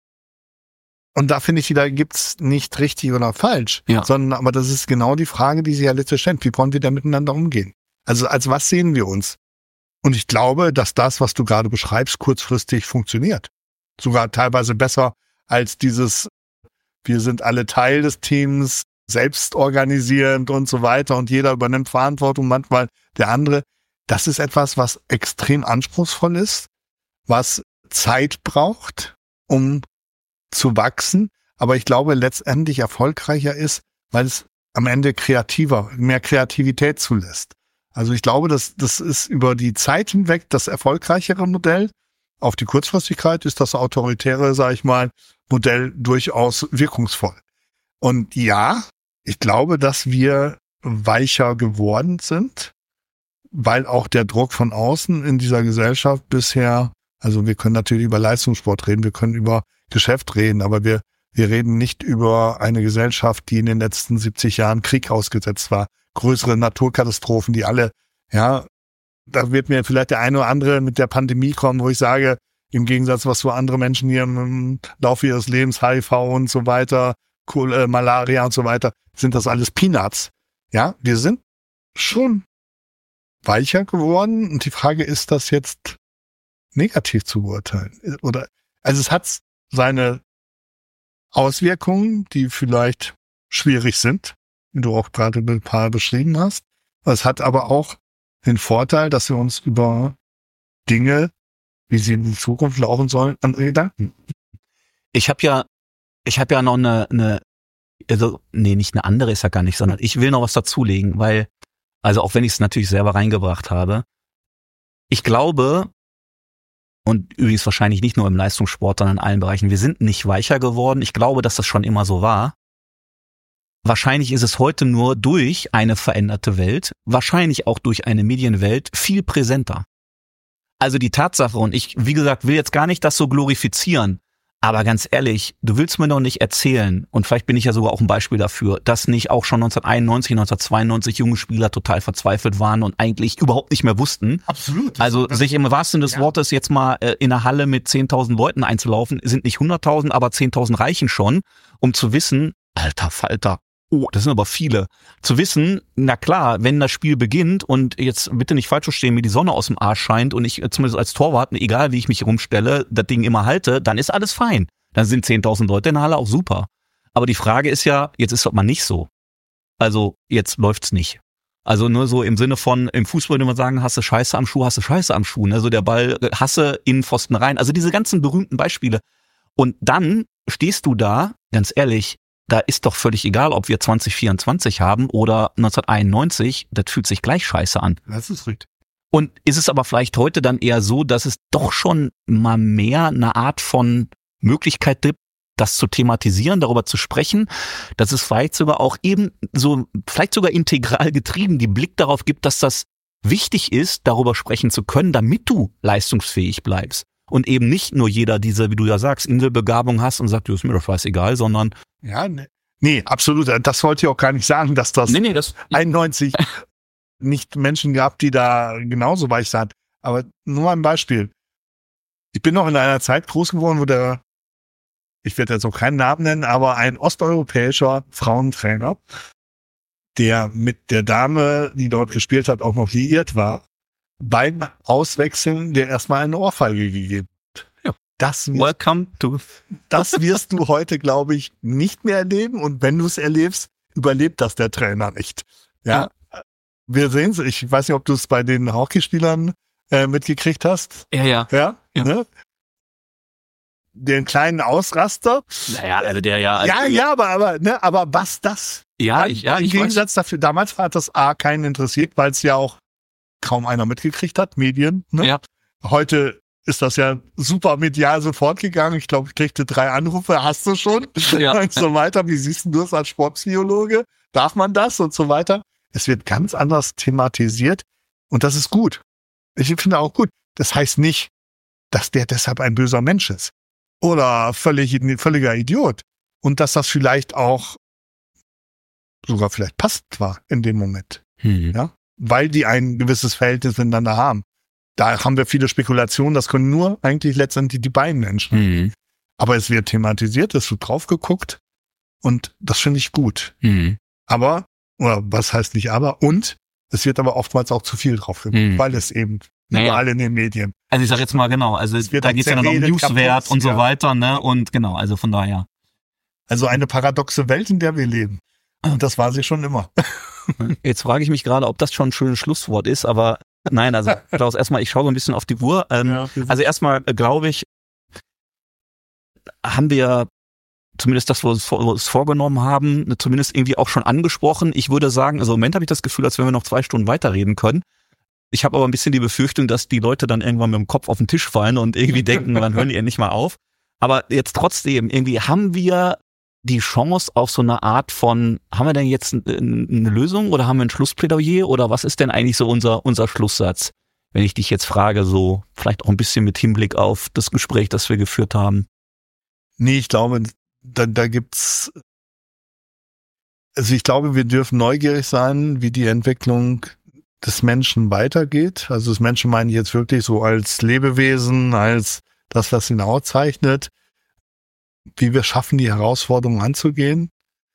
und da finde ich, da gibt's nicht richtig oder falsch, ja. sondern aber das ist genau die Frage, die sich ja letztlich stellt. Wie wollen wir da miteinander umgehen? Also als was sehen wir uns? Und ich glaube, dass das, was du gerade beschreibst, kurzfristig funktioniert. Sogar teilweise besser als dieses, wir sind alle Teil des Teams, selbst organisierend und so weiter und jeder übernimmt Verantwortung, manchmal der andere. Das ist etwas, was extrem anspruchsvoll ist, was Zeit braucht, um zu wachsen, aber ich glaube letztendlich erfolgreicher ist, weil es am Ende kreativer, mehr Kreativität zulässt. Also ich glaube, dass das ist über die Zeit hinweg das erfolgreichere Modell. Auf die Kurzfristigkeit ist das autoritäre, sage ich mal, Modell durchaus wirkungsvoll. Und ja, ich glaube, dass wir weicher geworden sind, weil auch der Druck von außen in dieser Gesellschaft bisher, also wir können natürlich über Leistungssport reden, wir können über Geschäft reden, aber wir wir reden nicht über eine Gesellschaft, die in den letzten siebzig Jahren Krieg ausgesetzt war, größere Naturkatastrophen, die alle, ja, da wird mir vielleicht der eine oder andere mit der Pandemie kommen, wo ich sage, im Gegensatz, was so andere Menschen hier im Laufe ihres Lebens, H I V und so weiter, Kohl, äh, Malaria und so weiter, sind das alles Peanuts. Ja, wir sind schon weicher geworden und die Frage, ist das jetzt negativ zu beurteilen? Oder, also es hat seine Auswirkungen, die vielleicht schwierig sind, wie du auch gerade ein paar beschrieben hast. Es hat aber auch den Vorteil, dass wir uns über Dinge, wie sie in die Zukunft laufen sollen, andere Gedanken. Ich habe ja, ich habe ja noch eine, eine, also nee, nicht eine andere ist ja gar nicht, sondern ich will noch was dazulegen, weil, also auch wenn ich es natürlich selber reingebracht habe, ich glaube, und übrigens wahrscheinlich nicht nur im Leistungssport, sondern in allen Bereichen, wir sind nicht weicher geworden. Ich glaube, dass das schon immer so war. Wahrscheinlich ist es heute nur durch eine veränderte Welt, wahrscheinlich auch durch eine Medienwelt viel präsenter. Also die Tatsache, und ich, wie gesagt, will jetzt gar nicht das so glorifizieren, aber ganz ehrlich, du willst mir doch nicht erzählen, und vielleicht bin ich ja sogar auch ein Beispiel dafür, dass nicht auch schon neunzehnhunderteinundneunzig, neunzehnhundertzweiundneunzig junge Spieler total verzweifelt waren und eigentlich überhaupt nicht mehr wussten. Absolut. Also sich im wahrsten Sinne des Wortes jetzt mal äh, in einer Halle mit zehntausend Leuten einzulaufen, sind nicht hunderttausend, aber zehntausend reichen schon, um zu wissen, alter Falter, oh, das sind aber viele. Zu wissen, na klar, wenn das Spiel beginnt und jetzt bitte nicht falsch verstehen, mir die Sonne aus dem Arsch scheint und ich zumindest als Torwart, egal wie ich mich rumstelle, das Ding immer halte, dann ist alles fein. Dann sind zehntausend Leute in der Halle auch super. Aber die Frage ist ja, jetzt ist das mal nicht so. Also jetzt läuft's nicht. Also nur so im Sinne von, im Fußball würde man sagen, hast du Scheiße am Schuh, hast du Scheiße am Schuh. Ne? So der Ball, hasse in Pfosten rein. Also diese ganzen berühmten Beispiele. Und dann stehst du da, ganz ehrlich, da ist doch völlig egal, ob wir zwanzig vierundzwanzig haben oder neunzehnhunderteinundneunzig, das fühlt sich gleich scheiße an. Das ist richtig. Und ist es aber vielleicht heute dann eher so, dass es doch schon mal mehr eine Art von Möglichkeit gibt, das zu thematisieren, darüber zu sprechen, dass es vielleicht sogar auch eben so, vielleicht sogar integral getrieben, die Blick darauf gibt, dass das wichtig ist, darüber sprechen zu können, damit du leistungsfähig bleibst. Und eben nicht nur jeder diese, wie du ja sagst, Inselbegabung hast und sagt, du, ist mir doch scheißegal, sondern ja, ne, nee, absolut. Das wollte ich auch gar nicht sagen, dass das, nee, nee, das einundneunzig nicht Menschen gab, die da genauso weich sind. Aber nur mal ein Beispiel. Ich bin noch in einer Zeit groß geworden, wo der, ich werde jetzt auch keinen Namen nennen, aber ein osteuropäischer Frauentrainer, der mit der Dame, die dort gespielt hat, auch noch liiert war, beim Auswechseln der erstmal eine Ohrfeige gegeben. Ja. Das wirst, Welcome to. das wirst du heute, glaube ich, nicht mehr erleben. Und wenn du es erlebst, überlebt das der Trainer nicht. Ja, ja. Wir sehen es. Ich weiß nicht, ob du es bei den Hockeyspielern äh, mitgekriegt hast. Ja, ja. Ja, ja. Ne? Den kleinen Ausraster. Naja, also der ja. Ja, ja, aber, aber, ne, aber was das? Ja, ich, ja, Im ich Gegensatz dafür, damals hat das A keinen interessiert, weil es ja auch kaum einer mitgekriegt hat, Medien. Ne? Ja. Heute ist das ja super medial sofort gegangen. Ich glaube, ich kriegte drei Anrufe, hast du schon? Ja. Und so weiter. Wie siehst du das als Sportpsychologe? Darf man das? Und so weiter. Es wird ganz anders thematisiert und das ist gut. Ich finde auch gut. Das heißt nicht, dass der deshalb ein böser Mensch ist oder völlig, völliger Idiot und dass das vielleicht auch sogar vielleicht passend war in dem Moment. Hm. Ja, weil die ein gewisses Verhältnis miteinander haben. Da haben wir viele Spekulationen, das können nur eigentlich letztendlich die beiden Menschen. Hm. Aber es wird thematisiert, es wird drauf geguckt und das finde ich gut. Hm. Aber, oder was heißt nicht aber, und es wird aber oftmals auch zu viel drauf geguckt, hm. weil es eben naja. überall in den Medien. Also ich sag jetzt mal genau, also da geht's ja dann um Newswert und so ja. weiter, ne? Und genau, also von daher. Also eine paradoxe Welt, in der wir leben. Und das war sie schon immer. Jetzt frage ich mich gerade, ob das schon ein schönes Schlusswort ist, aber nein, also Klaus, erstmal, ich schaue so ein bisschen auf die Uhr. Ähm, Ja, also erstmal äh, glaube ich, haben wir zumindest das, was wir uns vorgenommen haben, zumindest irgendwie auch schon angesprochen. Ich würde sagen, also im Moment habe ich das Gefühl, als wenn wir noch zwei Stunden weiterreden können. Ich habe aber ein bisschen die Befürchtung, dass die Leute dann irgendwann mit dem Kopf auf den Tisch fallen und irgendwie denken, dann hören die endlich mal auf. Aber jetzt trotzdem, irgendwie haben wir die Chance auf so eine Art von, haben wir denn jetzt eine Lösung oder haben wir ein Schlussplädoyer oder was ist denn eigentlich so unser, unser Schlusssatz? Wenn ich dich jetzt frage, so vielleicht auch ein bisschen mit Hinblick auf das Gespräch, das wir geführt haben. Nee, ich glaube, da, da gibt's, also ich glaube, wir dürfen neugierig sein, wie die Entwicklung des Menschen weitergeht. Also das Menschen meine ich jetzt wirklich so als Lebewesen, als das, was ihn auszeichnet, wie wir schaffen, die Herausforderungen anzugehen.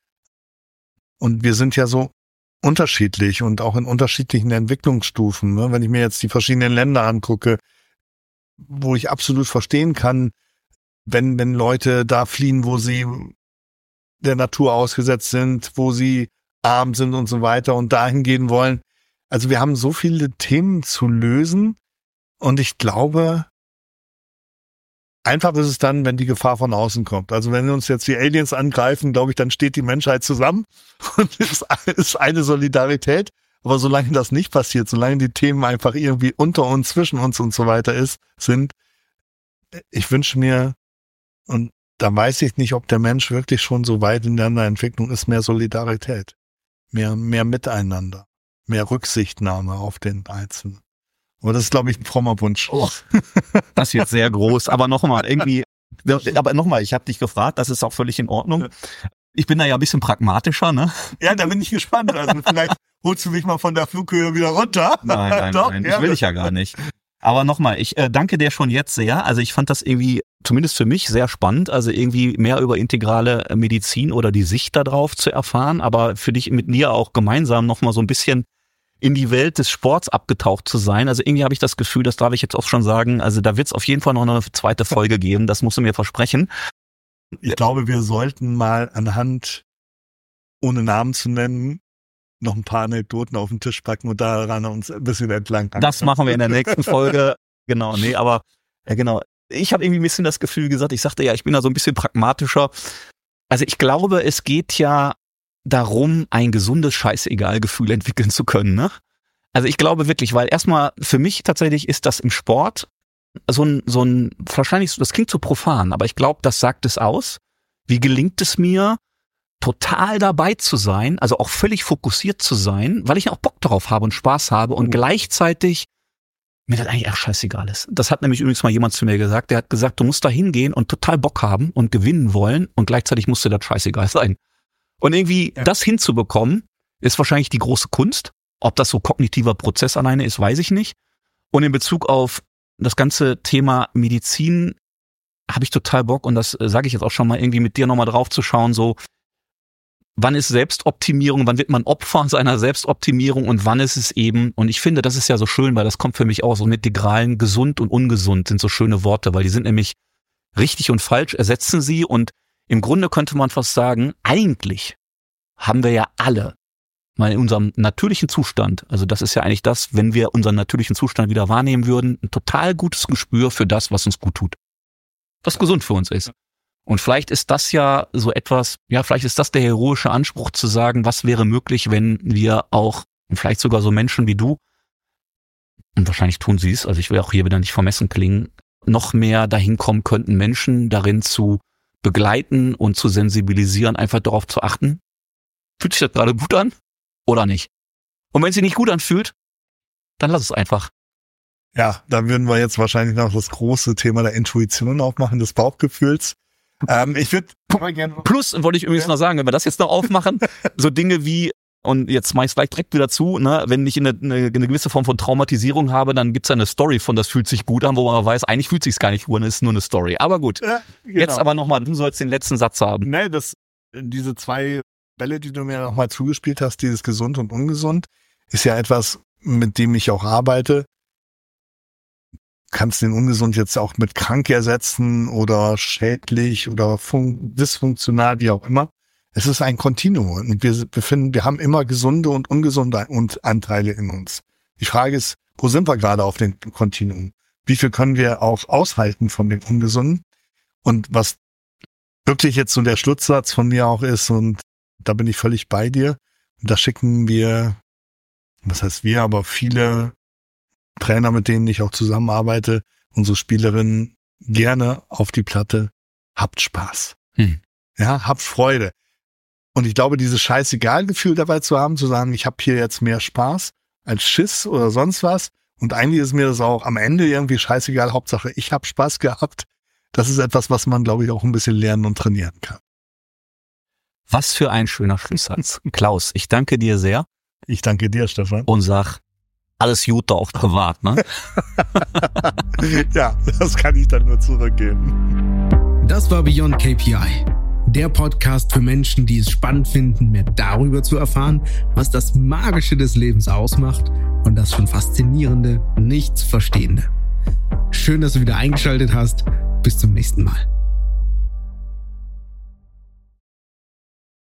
Und wir sind ja so unterschiedlich und auch in unterschiedlichen Entwicklungsstufen. Ne? Wenn ich mir jetzt die verschiedenen Länder angucke, wo ich absolut verstehen kann, wenn, wenn Leute da fliehen, wo sie der Natur ausgesetzt sind, wo sie arm sind und so weiter und dahin gehen wollen. Also wir haben so viele Themen zu lösen und ich glaube, einfach ist es dann, wenn die Gefahr von außen kommt. Also wenn uns jetzt die Aliens angreifen, glaube ich, dann steht die Menschheit zusammen und es ist eine Solidarität. Aber solange das nicht passiert, solange die Themen einfach irgendwie unter uns, zwischen uns und so weiter ist, sind, ich wünsche mir, und da weiß ich nicht, ob der Mensch wirklich schon so weit in der Entwicklung ist, mehr Solidarität, mehr, mehr Miteinander, mehr Rücksichtnahme auf den Einzelnen. Aber das ist, glaube ich, ein frommer Wunsch. Oh, das ist jetzt sehr groß. Aber nochmal, irgendwie, aber nochmal, ich habe dich gefragt, das ist auch völlig in Ordnung. Ich bin da ja ein bisschen pragmatischer, ne? Ja, da bin ich gespannt. Also vielleicht holst du mich mal von der Flughöhe wieder runter. Nein, nein, Doch, nein, das will ich ja gar nicht. Aber nochmal, ich äh, danke dir schon jetzt sehr. Also ich fand das irgendwie, zumindest für mich, sehr spannend. Also irgendwie mehr über integrale Medizin oder die Sicht darauf zu erfahren. Aber für dich mit mir auch gemeinsam nochmal so ein bisschen in die Welt des Sports abgetaucht zu sein. Also irgendwie habe ich das Gefühl, das darf ich jetzt auch schon sagen, also da wird es auf jeden Fall noch eine zweite Folge geben, das musst du mir versprechen. Ich glaube, wir sollten mal anhand, ohne Namen zu nennen, noch ein paar Anekdoten auf den Tisch packen und daran uns ein bisschen entlang. Das machen wir in der nächsten Folge. Genau, nee, aber ja, genau. Ich habe irgendwie ein bisschen das Gefühl gesagt, ich sagte ja, ich bin da so ein bisschen pragmatischer. Also ich glaube, es geht ja darum, ein gesundes Scheißegal-Gefühl entwickeln zu können, ne? Also ich glaube wirklich, weil erstmal für mich tatsächlich ist das im Sport so ein, so ein, wahrscheinlich, das klingt so profan, aber ich glaube, das sagt es aus. Wie gelingt es mir, total dabei zu sein, also auch völlig fokussiert zu sein, weil ich auch Bock darauf habe und Spaß habe und gleichzeitig mir das eigentlich auch scheißegal ist. Das hat nämlich übrigens mal jemand zu mir gesagt, der hat gesagt, du musst da hingehen und total Bock haben und gewinnen wollen und gleichzeitig musst dir das scheißegal sein. Und irgendwie ja. Das hinzubekommen, ist wahrscheinlich die große Kunst. Ob das so kognitiver Prozess alleine ist, weiß ich nicht. Und in Bezug auf das ganze Thema Medizin habe ich total Bock, und das äh, sage ich jetzt auch schon mal, irgendwie mit dir nochmal drauf zu schauen, so wann ist Selbstoptimierung, wann wird man Opfer seiner Selbstoptimierung und wann ist es eben, und ich finde, das ist ja so schön, weil das kommt für mich auch so mit integralen, gesund und ungesund sind so schöne Worte, weil die sind nämlich richtig und falsch, ersetzen sie, und im Grunde könnte man fast sagen, eigentlich haben wir ja alle mal in unserem natürlichen Zustand, also das ist ja eigentlich das, wenn wir unseren natürlichen Zustand wieder wahrnehmen würden, ein total gutes Gespür für das, was uns gut tut, was gesund für uns ist. Und vielleicht ist das ja so etwas, ja, vielleicht ist das der heroische Anspruch zu sagen, was wäre möglich, wenn wir auch, vielleicht sogar so Menschen wie du, und wahrscheinlich tun sie es, also ich will auch hier wieder nicht vermessen klingen, noch mehr dahin kommen könnten, Menschen darin zu begleiten und zu sensibilisieren, einfach darauf zu achten, fühlt sich das gerade gut an oder nicht? Und wenn es sich nicht gut anfühlt, dann lass es einfach. Ja, da würden wir jetzt wahrscheinlich noch das große Thema der Intuition aufmachen, des Bauchgefühls. Ähm, ich würde gerne. Plus, wollte ich übrigens ja. noch sagen, wenn wir das jetzt noch aufmachen, so Dinge wie, und jetzt mach ich es gleich direkt wieder zu, ne, wenn ich eine, eine, eine gewisse Form von Traumatisierung habe, dann gibt's ja eine Story von, das fühlt sich gut an, wo man weiß, eigentlich fühlt sich's gar nicht gut an, ist nur eine Story. Aber gut, ja, genau. Jetzt aber nochmal, du sollst den letzten Satz haben. Nee, das, diese zwei Bälle, die du mir nochmal zugespielt hast, dieses gesund und ungesund, ist ja etwas, mit dem ich auch arbeite. Kannst den ungesund jetzt auch mit krank ersetzen oder schädlich oder fun- dysfunktional, wie auch immer. Es ist ein Kontinuum und wir befinden, wir haben immer gesunde und ungesunde Anteile in uns. Die Frage ist, wo sind wir gerade auf dem Kontinuum? Wie viel können wir auch aushalten von dem Ungesunden? Und was wirklich jetzt so der Schlusssatz von mir auch ist, und da bin ich völlig bei dir, und da schicken wir, was heißt wir, aber viele Trainer, mit denen ich auch zusammenarbeite, unsere Spielerinnen gerne auf die Platte, habt Spaß. Hm. Ja, habt Freude. Und ich glaube, dieses Scheißegal-Gefühl dabei zu haben, zu sagen, ich habe hier jetzt mehr Spaß als Schiss oder sonst was. Und eigentlich ist mir das auch am Ende irgendwie scheißegal. Hauptsache, ich habe Spaß gehabt. Das ist etwas, was man, glaube ich, auch ein bisschen lernen und trainieren kann. Was für ein schöner Schlusssatz. Klaus, ich danke dir sehr. Ich danke dir, Stefan. Und sag, alles Gute auch privat, ne? Ja, das kann ich dann nur zurückgeben. Das war Beyond K P I. Der Podcast für Menschen, die es spannend finden, mehr darüber zu erfahren, was das Magische des Lebens ausmacht und das schon Faszinierende, Nichtsverstehende. Schön, dass du wieder eingeschaltet hast. Bis zum nächsten Mal.